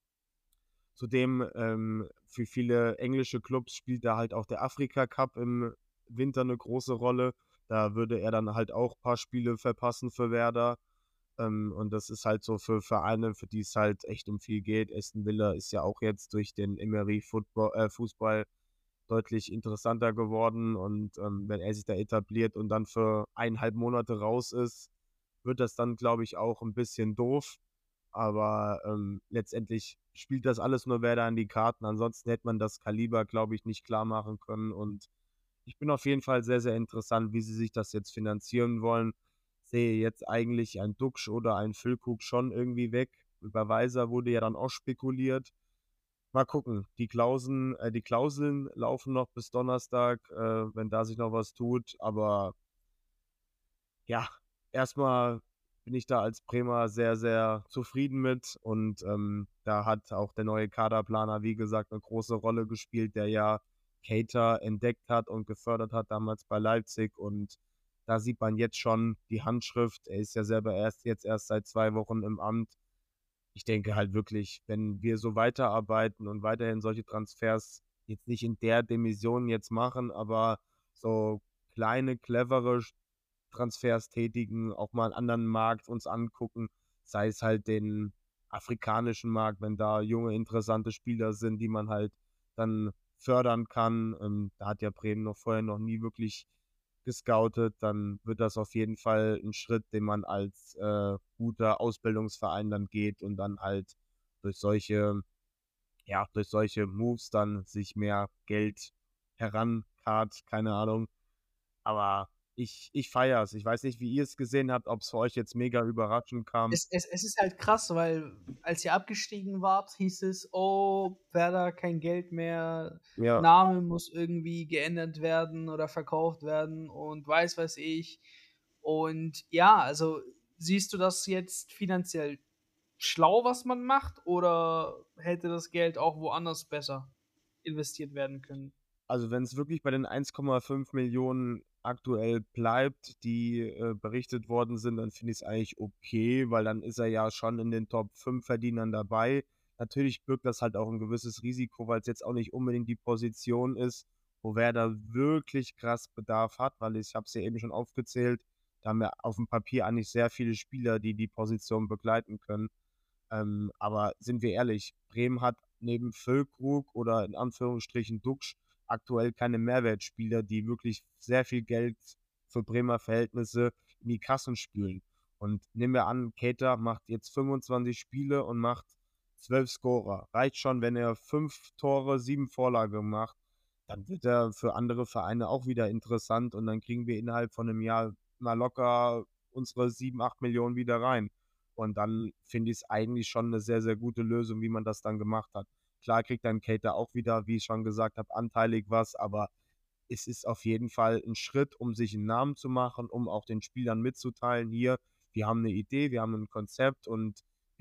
Zudem, ähm, für viele englische Clubs spielt da halt auch der Afrika Cup im Winter eine große Rolle. Da würde er dann halt auch paar Spiele verpassen für Werder. Ähm, und das ist halt so für Vereine, für die es halt echt um viel geht. Aston Villa ist ja auch jetzt durch den Emery Football äh, Fußball deutlich interessanter geworden und, ähm, wenn er sich da etabliert und dann für eineinhalb Monate raus ist, wird das dann, glaube ich, auch ein bisschen doof. Aber, ähm, letztendlich spielt das alles nur Werder an die Karten. Ansonsten hätte man das Kaliber, glaube ich, nicht klar machen können. Und ich bin auf jeden Fall sehr, sehr interessant, wie sie sich das jetzt finanzieren wollen. Sehe jetzt eigentlich ein Duxch oder ein Füllkrug schon irgendwie weg. Über Weiser wurde ja dann auch spekuliert. Mal gucken. Die Klauseln, äh, die Klauseln laufen noch bis Donnerstag, äh, wenn da sich noch was tut. Aber ja, erstmal bin ich da als Bremer sehr, sehr zufrieden mit und, ähm, da hat auch der neue Kaderplaner, wie gesagt, eine große Rolle gespielt, der ja Keita entdeckt hat und gefördert hat damals bei Leipzig und da sieht man jetzt schon die Handschrift. Er ist ja selber erst jetzt erst seit zwei Wochen im Amt. Ich denke halt wirklich, wenn wir so weiterarbeiten und weiterhin solche Transfers jetzt nicht in der Dimension jetzt machen, aber so kleine, clevere Transfers tätigen, auch mal einen anderen Markt uns angucken, sei es halt den afrikanischen Markt, wenn da junge, interessante Spieler sind, die man halt dann fördern kann. Ähm, da hat ja Bremen noch vorher noch nie wirklich gescoutet, dann wird das auf jeden Fall ein Schritt, den man als, äh, guter Ausbildungsverein dann geht und dann halt durch solche ja, durch solche Moves dann sich mehr Geld herankarrt, keine Ahnung. Aber ich ich feiere es. Ich weiß nicht, wie ihr es gesehen habt, ob es für euch jetzt mega überraschend kam. Es, es, es ist halt krass, weil als ihr abgestiegen wart, hieß es, oh, Werder kein Geld mehr, Ja, Name muss irgendwie geändert werden oder verkauft werden und weiß weiß ich. Und ja, also siehst du das jetzt finanziell schlau, was man macht, oder hätte das Geld auch woanders besser investiert werden können? also wenn es wirklich bei den eins Komma fünf Millionen aktuell bleibt, die, äh, berichtet worden sind, dann finde ich es eigentlich okay, weil dann ist er ja schon in den Top fünf Verdienern dabei. Natürlich birgt das halt auch ein gewisses Risiko, weil es jetzt auch nicht unbedingt die Position ist, wo Werder wirklich krass Bedarf hat, weil ich habe es ja eben schon aufgezählt, da haben wir auf dem Papier eigentlich sehr viele Spieler, die die Position begleiten können. Ähm, aber sind wir ehrlich, Bremen hat neben Füllkrug oder in Anführungsstrichen Duxch aktuell keine Mehrwertspieler, die wirklich sehr viel Geld für Bremer Verhältnisse in die Kassen spülen. Und nehmen wir an, Keita macht jetzt fünfundzwanzig Spiele und macht zwölf Scorer. Reicht schon, wenn er fünf Tore, sieben Vorlagen macht, dann wird er für andere Vereine auch wieder interessant und dann kriegen wir innerhalb von einem Jahr mal locker unsere sieben, acht Millionen wieder rein. Und dann finde ich es eigentlich schon eine sehr, sehr gute Lösung, wie man das dann gemacht hat. Klar kriegt dann Keita auch wieder, wie ich schon gesagt habe, anteilig was, aber es ist auf jeden Fall ein Schritt, um sich einen Namen zu machen, um auch den Spielern mitzuteilen: „Hier, wir haben eine Idee, wir haben ein Konzept und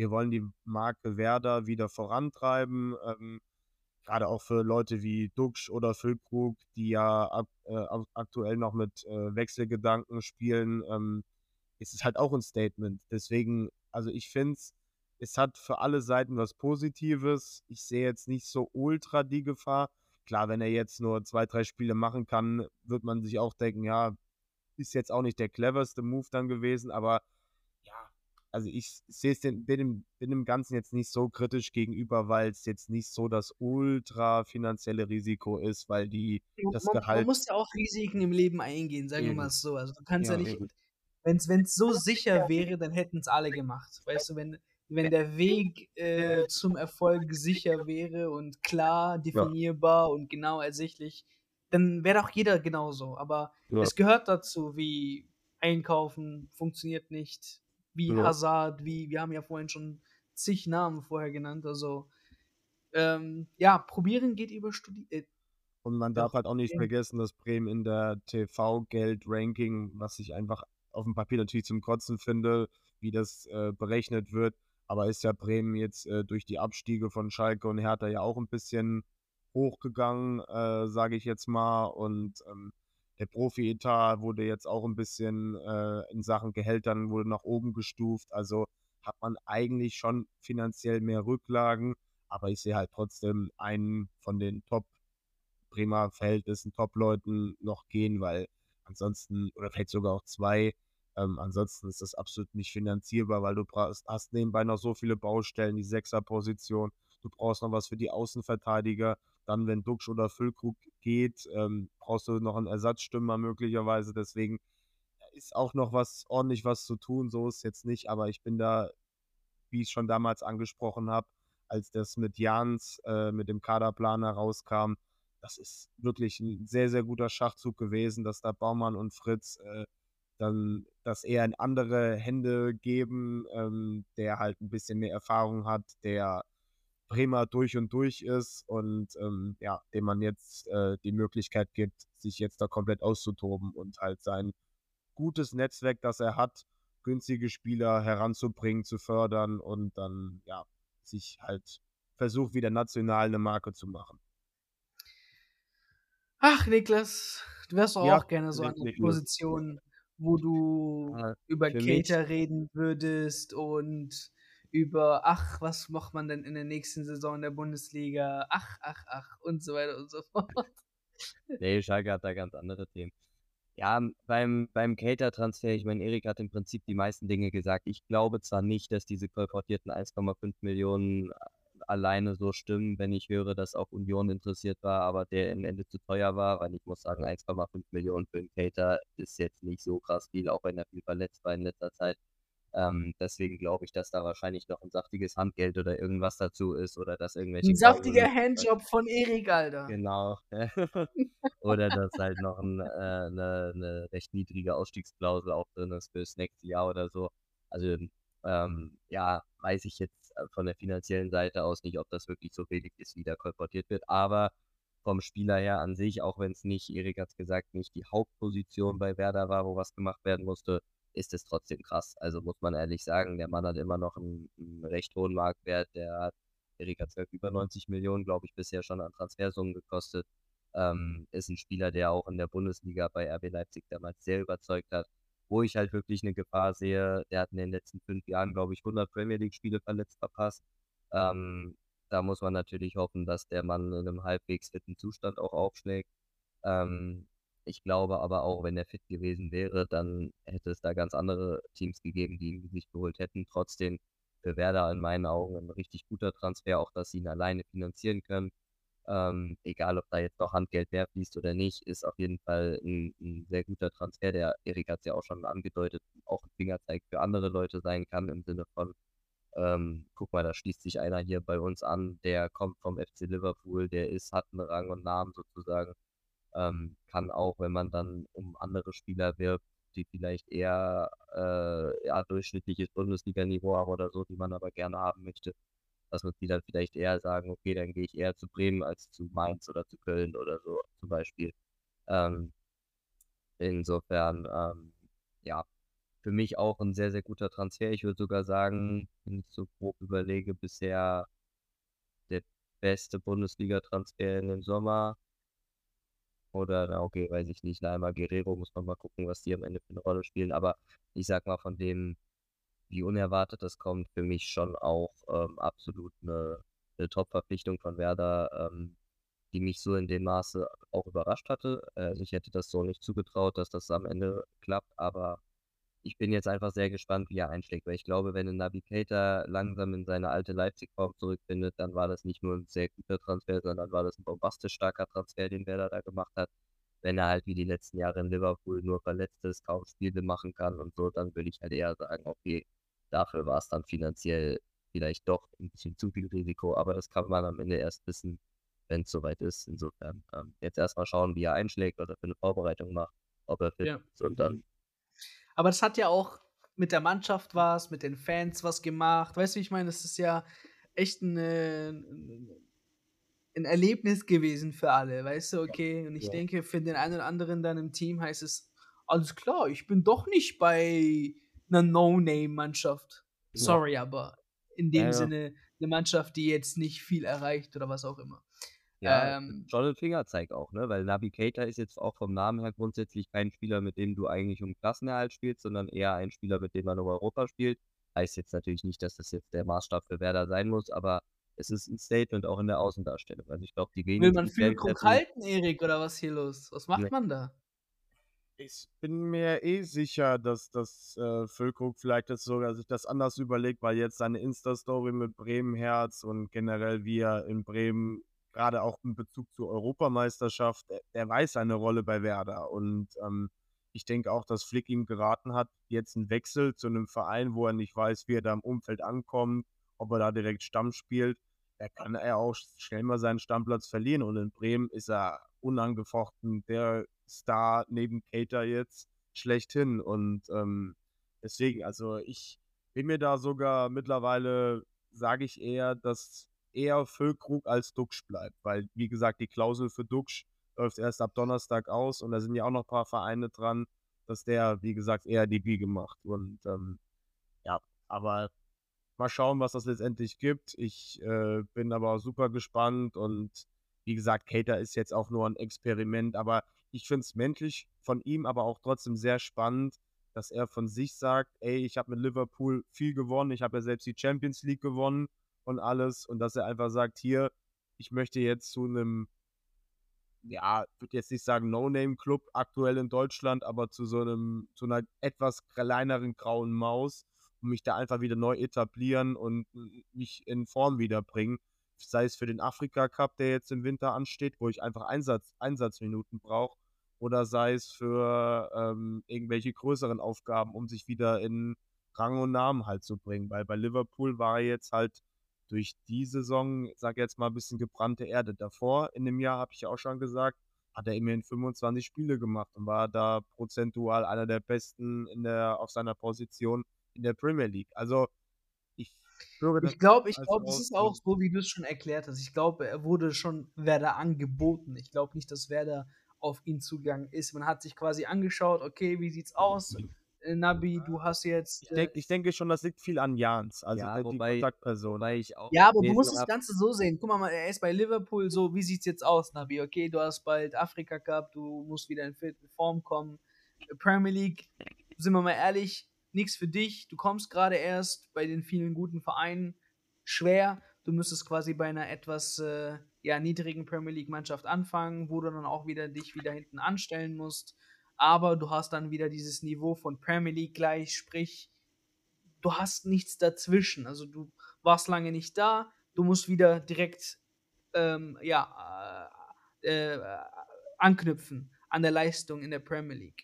wir wollen die Marke Werder wieder vorantreiben. Ähm, gerade auch für Leute wie Duxch oder Füllkrug, die ja ak äh, ak aktuell noch mit äh, Wechselgedanken spielen, ähm, ist es halt auch ein Statement. Deswegen, also ich finde es, es hat für alle Seiten was Positives. Ich sehe jetzt nicht so ultra die Gefahr. Klar, wenn er jetzt nur zwei, drei Spiele machen kann, wird man sich auch denken, ja, ist jetzt auch nicht der cleverste Move dann gewesen, aber ja, also ich sehe es den bin dem bin dem Ganzen jetzt nicht so kritisch gegenüber, weil es jetzt nicht so das ultra finanzielle Risiko ist, weil die das Man man Gehalt muss ja auch Risiken im Leben eingehen, sagen wir mal eben, so. Also, du kannst ja ja, nicht eben. wenn's wenn's so sicher wäre, dann hätten's alle gemacht. Weißt du, wenn wenn der Weg, äh, zum Erfolg sicher wäre und klar Ja, definierbar und genau ersichtlich, dann wäre doch jeder genauso. Aber ja, es gehört dazu, wie Einkaufen funktioniert nicht, wie ja. Hazard, wie wir haben ja vorhin schon zig Namen vorher genannt. Also, ähm, ja, probieren geht über Studi äh, Und man darf doch, halt auch nicht probieren vergessen, dass Bremen in der T V-Geld-Ranking, was ich einfach auf dem Papier natürlich zum Kotzen finde, wie das äh, berechnet wird, aber ist ja Bremen jetzt äh, durch die Abstiege von Schalke und Hertha ja auch ein bisschen hochgegangen, äh, sage ich jetzt mal. Und ähm, der Profi-Etat wurde jetzt auch ein bisschen äh, in Sachen Gehältern wurde nach oben gestuft. Also hat man eigentlich schon finanziell mehr Rücklagen, aber ich sehe halt trotzdem einen von den Top Bremer Verhältnissen, Top-Leuten noch gehen, weil ansonsten, oder vielleicht sogar auch zwei, ähm, ansonsten ist das absolut nicht finanzierbar, weil du brauchst, hast nebenbei noch so viele Baustellen, die Sechser-Position, du brauchst noch was für die Außenverteidiger, dann, wenn Duxch oder Füllkrug geht, ähm, brauchst du noch einen Ersatzstürmer möglicherweise, deswegen ist auch noch was ordentlich was zu tun, so ist es jetzt nicht, aber ich bin da, wie ich schon damals angesprochen habe, als das mit Jans, äh, mit dem Kaderplaner rauskam, das ist wirklich ein sehr, sehr guter Schachzug gewesen, dass da Baumann und Fritz äh, dann das eher in andere Hände geben, ähm, der halt ein bisschen mehr Erfahrung hat, der Bremer durch und durch ist und ähm, ja, dem man jetzt äh, die Möglichkeit gibt, sich jetzt da komplett auszutoben und halt sein gutes Netzwerk, das er hat, günstige Spieler heranzubringen, zu fördern und dann, ja, sich halt versucht, wieder national eine Marke zu machen. Ach, Niklas, du wärst doch Ja, auch gerne so an der Niklas. Position, wo du Äh, über Für mich, Keita reden würdest und über, ach, was macht man denn in der nächsten Saison in der Bundesliga? Ach, ach, ach und so weiter und so fort. nee, Schalke hat da ganz andere Themen. Ja, beim, beim Cater-Transfer, ich meine, Erik hat im Prinzip die meisten Dinge gesagt. Ich glaube zwar nicht, dass diese kolportierten eins Komma fünf Millionen alleine so stimmen, wenn ich höre, dass auch Union interessiert war, aber der am Ende zu teuer war, weil ich muss sagen, eins Komma fünf Millionen für einen Cater ist jetzt nicht so krass viel, auch wenn er viel verletzt war in letzter Zeit. Ähm, deswegen glaube ich, dass da wahrscheinlich noch ein saftiges Handgeld oder irgendwas dazu ist oder dass irgendwelche Ein saftiger Klauseln. Handjob von Erik, Alter. Genau. Oder dass halt noch ein, äh, 'ne 'ne recht niedrige Ausstiegsklausel auch drin ist fürs nächste Jahr oder so. Also, ähm, ja, weiß ich jetzt äh, von der finanziellen Seite aus nicht, ob das wirklich so billig ist, wie da kolportiert wird. Aber vom Spieler her an sich, auch wenn es nicht, Erik hat's gesagt, nicht die Hauptposition bei Werder war, wo was gemacht werden musste, ist es trotzdem krass. Also muss man ehrlich sagen, der Mann hat immer noch einen, einen recht hohen Marktwert. Der hat, Erik hat gesagt, über neunzig Millionen, glaube ich, bisher schon an Transfersummen gekostet. Ähm, ist ein Spieler, der auch in der Bundesliga bei R B Leipzig damals sehr überzeugt hat. Wo ich halt wirklich eine Gefahr sehe, der hat in den letzten fünf Jahren, glaube ich, hundert Premier League-Spiele verletzt verpasst. Ähm, Da muss man natürlich hoffen, dass der Mann in einem halbwegs fitten Zustand auch aufschlägt. Ähm, Ich glaube aber auch, wenn er fit gewesen wäre, dann hätte es da ganz andere Teams gegeben, die ihn sich geholt hätten. Trotzdem für Werder in meinen Augen ein richtig guter Transfer, auch dass sie ihn alleine finanzieren können. Ähm, egal, ob da jetzt noch Handgeld mehr fließt oder nicht, ist auf jeden Fall ein, ein sehr guter Transfer, der, Erik hat es ja auch schon angedeutet, auch ein Fingerzeig für andere Leute sein kann, im Sinne von, ähm, guck mal, da schließt sich einer hier bei uns an, der kommt vom F C Liverpool, der ist, hat einen Rang und Namen sozusagen, ähm, kann auch, wenn man dann um andere Spieler wirbt, die vielleicht eher äh, ja, durchschnittliches Bundesliga-Niveau haben oder so, die man aber gerne haben möchte, dass man die dann vielleicht eher sagen, okay, dann gehe ich eher zu Bremen als zu Mainz oder zu Köln oder so zum Beispiel. Ähm, Insofern, ähm, ja, für mich auch ein sehr, sehr guter Transfer. Ich würde sogar sagen, wenn ich so grob überlege, bisher der beste Bundesliga-Transfer in dem Sommer. Oder, na okay, weiß ich nicht. Neymar, Guerrero, muss man mal gucken, was die am Ende für eine Rolle spielen. Aber ich sag mal, von dem, wie unerwartet das kommt, für mich schon auch ähm, absolut eine, eine Top-Verpflichtung von Werder, ähm, die mich so in dem Maße auch überrascht hatte. Äh, Also ich hätte das so nicht zugetraut, dass das am Ende klappt, aber ich bin jetzt einfach sehr gespannt, wie er einschlägt, weil ich glaube, wenn ein Naby Keita langsam in seine alte Leipzig-Form zurückfindet, dann war das nicht nur ein sehr guter Transfer, sondern war das ein bombastisch starker Transfer, den Werder da gemacht hat. Wenn er halt wie die letzten Jahre in Liverpool nur verletzt ist, kaum Spiele machen kann und so, dann würde ich halt eher sagen, okay, dafür war es dann finanziell vielleicht doch ein bisschen zu viel Risiko, aber das kann man am Ende erst wissen, wenn es soweit ist. Insofern ähm, jetzt erstmal schauen, wie er einschlägt, was er für eine Vorbereitung macht, ob er fit Ja. ist und dann Aber das hat ja auch mit der Mannschaft was, mit den Fans was gemacht. Weißt du, wie ich meine? Das ist ja echt ein, äh, ein Erlebnis gewesen für alle, weißt du, okay? Und ich ja. denke, für den einen oder anderen dann im Team heißt es, alles klar, ich bin doch nicht bei einer No-Name-Mannschaft. Ja. Sorry, aber in Ja, dem ja. Sinne eine Mannschaft, die jetzt nicht viel erreicht oder was auch immer. Ja, Ähm, schon ein Fingerzeig auch, ne? Weil Naby Keita ist jetzt auch vom Namen her grundsätzlich kein Spieler, mit dem du eigentlich um Klassenerhalt spielst, sondern eher ein Spieler, mit dem man um Europa spielt. Heißt jetzt natürlich nicht, dass das jetzt der Maßstab für Werder sein muss, aber es ist ein Statement auch in der Außendarstellung. Also ich glaube, die will man wenigsten Fans Füllkrug hätten, halten, Erik, oder was hier los? Was macht ne, man da? Ich bin mir eh sicher, dass das äh, Füllkrug vielleicht das sogar sich das anders überlegt, weil jetzt seine Insta-Story mit Bremen-Herz und generell wie er in Bremen, gerade auch in Bezug zur Europameisterschaft, der, der weiß seine Rolle bei Werder. Und ähm, ich denke auch, dass Flick ihm geraten hat, jetzt einen Wechsel zu einem Verein, wo er nicht weiß, wie er da im Umfeld ankommt, ob er da direkt Stamm spielt. Da kann er auch schnell mal seinen Stammplatz verlieren. Und in Bremen ist er unangefochten der Star neben Keita jetzt schlechthin. Und ähm, deswegen, also ich bin mir da sogar mittlerweile, sage ich eher, dass eher Füllkrug als Duxch bleibt. Weil, wie gesagt, die Klausel für Duxch läuft erst ab Donnerstag aus und da sind ja auch noch ein paar Vereine dran, dass der, wie gesagt, eher Debüt gemacht. Und ähm, ja, aber mal schauen, was das letztendlich gibt. Ich äh, bin aber super gespannt und wie gesagt, Keita ist jetzt auch nur ein Experiment, aber ich finde es menschlich von ihm aber auch trotzdem sehr spannend, dass er von sich sagt, ey, ich habe mit Liverpool viel gewonnen, ich habe ja selbst die Champions League gewonnen und alles und dass er einfach sagt, hier, ich möchte jetzt zu einem, ja, würde jetzt nicht sagen No-Name-Club aktuell in Deutschland, aber zu so einem, zu einer etwas kleineren grauen Maus und mich da einfach wieder neu etablieren und mich in Form wiederbringen. Sei es für den Afrika-Cup, der jetzt im Winter ansteht, wo ich einfach Einsatz, Einsatzminuten brauche, oder sei es für ähm, irgendwelche größeren Aufgaben, um sich wieder in Rang und Namen halt zu bringen. Weil bei Liverpool war er jetzt halt durch die Saison, sag jetzt mal, ein bisschen gebrannte Erde. Davor, in dem Jahr, habe ich ja auch schon gesagt, hat er immerhin fünfundzwanzig Spiele gemacht und war da prozentual einer der besten in der, auf seiner Position in der Premier League. Also, ich höre das Ich glaube, ich als glaube, es raus. ist auch so, wie du es schon erklärt hast. Ich glaube, er wurde schon Werder angeboten. Ich glaube nicht, dass Werder auf ihn zugegangen ist. Man hat sich quasi angeschaut, okay, wie sieht's aus? Äh, Nabi, du hast jetzt. Ich, Äh, denk, ich denke schon, das liegt viel an Jans, also ja, äh, die wobei, Kontaktperson. wobei ich auch ja, aber du gelesen musst das habe, Ganze so sehen. Guck mal, er ist bei Liverpool so, wie sieht's jetzt aus, Nabi? Okay, du hast bald Afrika Cup, du musst wieder in fit- in Form kommen. Premier League, sind wir mal ehrlich, nichts für dich. Du kommst gerade erst bei den vielen guten Vereinen schwer. Du müsstest quasi bei einer etwas äh, ja, niedrigen Premier League Mannschaft anfangen, wo du dann auch wieder dich wieder hinten anstellen musst. Aber du hast dann wieder dieses Niveau von Premier League gleich, sprich, du hast nichts dazwischen. Also du warst lange nicht da, du musst wieder direkt ähm, ja, äh, äh, anknüpfen an der Leistung in der Premier League.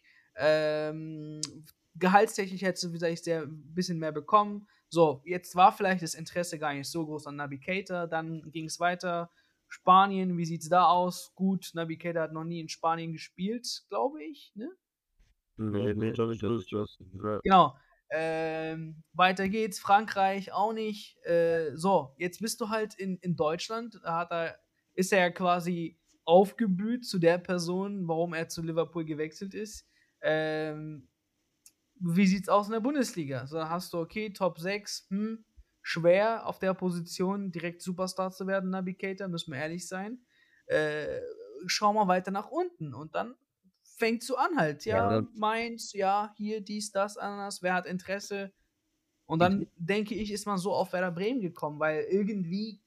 Ähm, gehaltstechnisch hättest du vielleicht ein bisschen mehr bekommen. So, jetzt war vielleicht das Interesse gar nicht so groß an Naby Keita, dann ging es weiter. Spanien, wie sieht's da aus? Gut, Naby Keita hat noch nie in Spanien gespielt, glaube ich, ne? nee, nee, das ist das, das, das, Genau. Ähm, weiter geht's. Frankreich auch nicht. Äh, so, jetzt bist du halt in, in Deutschland. Da hat er, ist er ja quasi aufgeblüht zu der Person, warum er zu Liverpool gewechselt ist. Ähm, wie sieht's aus in der Bundesliga? So hast du, okay, Top sechs, hm, schwer auf der Position direkt Superstar zu werden, Naby Keita, müssen wir ehrlich sein. Äh, schau mal weiter nach unten und dann fängst du an halt, Ja, ja, und Mainz, ja, hier, dies, das, Ananas, wer hat Interesse? Und ich, dann, denke ich, ist man so auf Werder Bremen gekommen, weil irgendwie,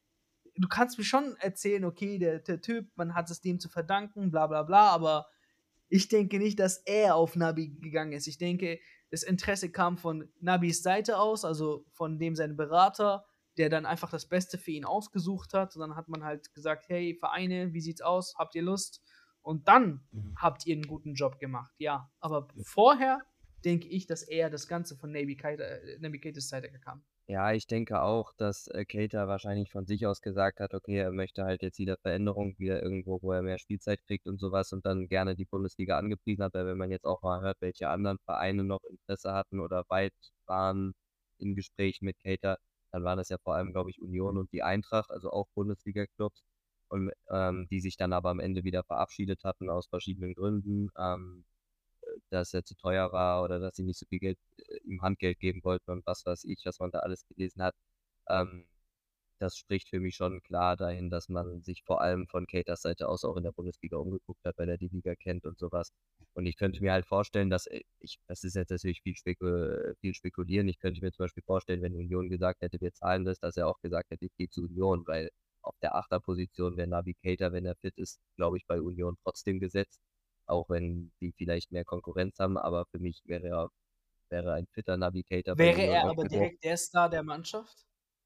du kannst mir schon erzählen, okay, der, der Typ, man hat es dem zu verdanken, bla bla bla, aber ich denke nicht, dass er auf Naby gegangen ist. Ich denke, das Interesse kam von Nabys Seite aus, also von dem sein Berater, der dann einfach das Beste für ihn ausgesucht hat. Und dann hat man halt gesagt, hey, Vereine, wie sieht's aus? Habt ihr Lust? Und dann habt ihr einen guten Job gemacht, ja. Aber vorher denke ich, dass eher das Ganze von Naby Keita, äh, Naby Keitas Seite kam. ja, ich denke auch, dass äh, Keita wahrscheinlich von sich aus gesagt hat, okay, er möchte halt jetzt wieder Veränderung, wieder irgendwo, wo er mehr Spielzeit kriegt und sowas und dann gerne die Bundesliga angepriesen hat, weil wenn man jetzt auch mal hört, welche anderen Vereine noch Interesse hatten oder weit waren in Gesprächen mit Keita, dann waren das ja vor allem, glaube ich, Union und die Eintracht, also auch Bundesliga-Clubs und ähm, die sich dann aber am Ende wieder verabschiedet hatten aus verschiedenen Gründen. Ähm, dass er zu teuer war oder dass sie nicht so viel Geld, äh, ihm Handgeld geben wollten und was weiß ich, was man da alles gelesen hat. Ähm, das spricht für mich schon klar dahin, dass man sich vor allem von Keitas Seite aus auch in der Bundesliga umgeguckt hat, weil er die Liga kennt und sowas. Und ich könnte mir halt vorstellen, dass äh, ich, das ist jetzt natürlich viel, spekul viel spekulieren. Ich könnte mir zum Beispiel vorstellen, wenn Union gesagt hätte, wir zahlen das, dass er auch gesagt hätte, ich gehe zu Union, weil auf der Achterposition wäre Naby Keita, wenn er fit ist, glaube ich, bei Union trotzdem gesetzt. Auch wenn die vielleicht mehr Konkurrenz haben, aber für mich wäre er, wäre ein fitter Naby Keita bei Wäre Union er aber aufgehoben. direkt der Star der Mannschaft?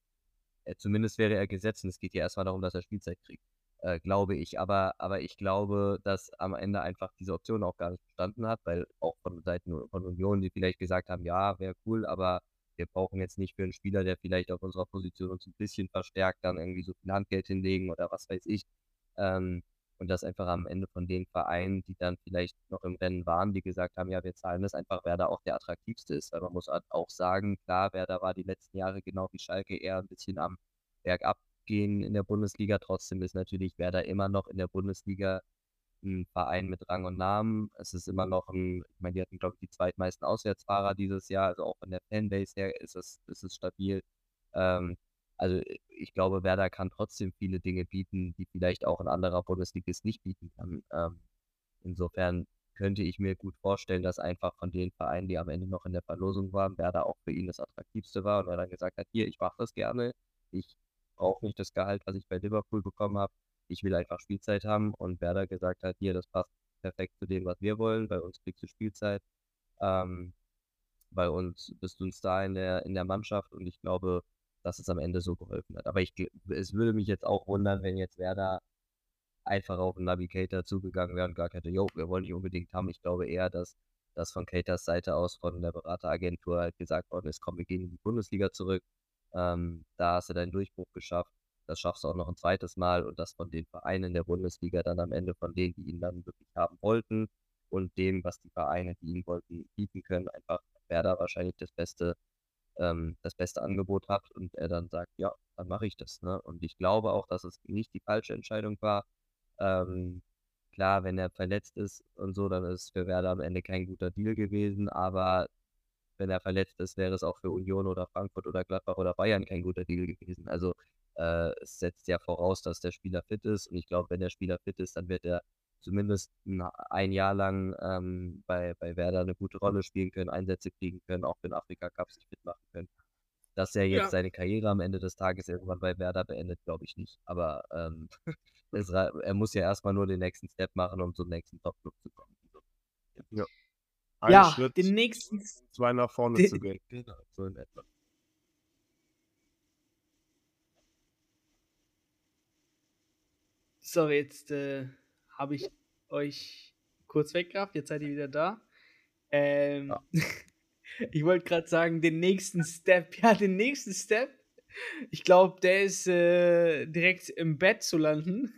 Äh, zumindest wäre er gesetzt und es geht ja erstmal darum, dass er Spielzeit kriegt, äh, glaube ich. Aber, aber ich glaube, dass am Ende einfach diese Option auch gar nicht bestanden hat, weil auch von Seiten von Union, die vielleicht gesagt haben, ja, wäre cool, aber wir brauchen jetzt nicht für einen Spieler, der vielleicht auf unserer Position uns ein bisschen verstärkt, dann irgendwie so viel Handgeld hinlegen oder was weiß ich. Ähm, und das einfach am Ende von den Vereinen, die dann vielleicht noch im Rennen waren, die gesagt haben, ja, wir zahlen das einfach, wer da auch der attraktivste ist. Weil man muss halt auch sagen, klar, Werder war die letzten Jahre genau wie Schalke eher ein bisschen am Bergab gehen in der Bundesliga. Trotzdem ist natürlich Werder immer noch in der Bundesliga ein Verein mit Rang und Namen. Es ist immer noch ein, ich meine, die hatten, glaube ich, die zweitmeisten Auswärtsfahrer dieses Jahr, also auch von der Fanbase her ist es, ist es stabil. Ähm, also ich glaube, Werder kann trotzdem viele Dinge bieten, die vielleicht auch ein anderer Bundesligist nicht bieten kann. Ähm, insofern könnte ich mir gut vorstellen, dass einfach von den Vereinen, die am Ende noch in der Verlosung waren, Werder auch für ihn das attraktivste war und er dann gesagt hat, hier, ich mache das gerne, ich brauche nicht das Gehalt, was ich bei Liverpool bekommen habe, ich will einfach Spielzeit haben und Werder gesagt hat, hier, das passt perfekt zu dem, was wir wollen, bei uns kriegst du Spielzeit, ähm, bei uns bist du ein Star in der, in der Mannschaft und ich glaube, dass es am Ende so geholfen hat. Aber ich, es würde mich jetzt auch wundern, wenn jetzt Werder einfach auf den Navigator zugegangen wäre und gesagt hätte, jo, wir wollen dich unbedingt haben. Ich glaube eher, dass das von Caters Seite aus, von der Berateragentur halt gesagt worden ist, komm, wir gehen in die Bundesliga zurück. Ähm, da hast du deinen Durchbruch geschafft. Das schaffst du auch noch ein zweites Mal und das von den Vereinen der Bundesliga dann am Ende von denen, die ihn dann wirklich haben wollten und dem, was die Vereine, die ihn wollten, bieten können, einfach Werder wahrscheinlich das beste, ähm, das beste Angebot hat und er dann sagt, ja, dann mache ich das. Ne? Und ich glaube auch, dass es nicht die falsche Entscheidung war. Ähm, klar, wenn er verletzt ist und so, dann ist es für Werder am Ende kein guter Deal gewesen, aber wenn er verletzt ist, wäre es auch für Union oder Frankfurt oder Gladbach oder Bayern kein guter Deal gewesen. Also äh, es setzt ja voraus, dass der Spieler fit ist und ich glaube, wenn der Spieler fit ist, dann wird er zumindest ein, ein Jahr lang ähm, bei, bei Werder eine gute Rolle spielen können, Einsätze kriegen können, auch für den Afrika Cup sich mitmachen können. Dass er jetzt Ja. seine Karriere am Ende des Tages irgendwann bei Werder beendet, glaube ich nicht. Aber ähm, es, er muss ja erstmal nur den nächsten Step machen, um zum nächsten Top-Club zu kommen. Ja. Ein Ja, Schritt, den nächsten. zwei nach vorne Den, zu gehen. Genau, so in etwa. sorry, jetzt äh, habe ich euch kurz weggehabt, jetzt seid ihr wieder da. Ähm, Ja. ich wollte gerade sagen, den nächsten Step, ja, den nächsten Step. Ich glaube, der ist äh, direkt im Bett zu landen.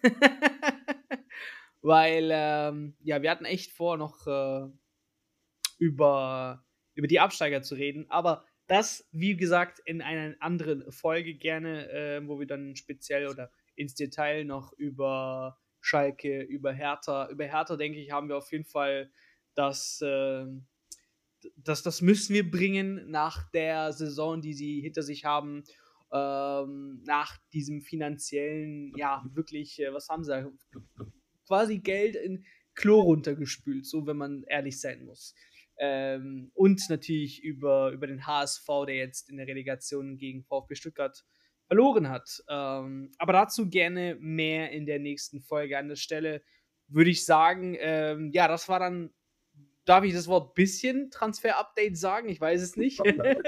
Weil, ähm, ja, wir hatten echt vor, noch äh, über, über die Absteiger zu reden. Aber das, wie gesagt, in einer anderen Folge gerne, äh, wo wir dann speziell oder ins Detail noch über Schalke, über Hertha, über Hertha, denke ich, haben wir auf jeden Fall das, äh, das, das müssen wir bringen nach der Saison, die sie hinter sich haben, ähm, nach diesem finanziellen, ja, wirklich, äh, was haben sie, quasi Geld in Klo runtergespült, so wenn man ehrlich sein muss. Ähm, und natürlich über, über den H S V, der jetzt in der Relegation gegen VfB Stuttgart verloren hat. Ähm, aber dazu gerne mehr in der nächsten Folge. An der Stelle würde ich sagen, ähm, ja, das war dann, darf ich das Wort bisschen Transfer-Update sagen? Ich weiß es nicht.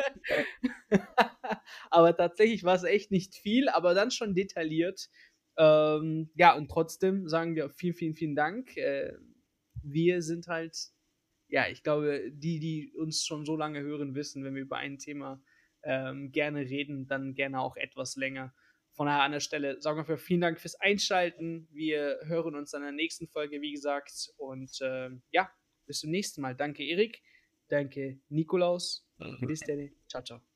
Aber tatsächlich war es echt nicht viel, aber dann schon detailliert. Ähm, ja, und trotzdem sagen wir vielen, vielen, vielen Dank. Äh, wir sind halt, ja, ich glaube, die, die uns schon so lange hören, wissen, wenn wir über ein Thema ähm, gerne reden, dann gerne auch etwas länger. Von daher an der Stelle sagen wir vielen Dank fürs Einschalten. Wir hören uns in der nächsten Folge, wie gesagt. Und ähm, ja, bis zum nächsten Mal. Danke, Erik. Danke, Nikolaus. Bis dann. Ciao, ciao.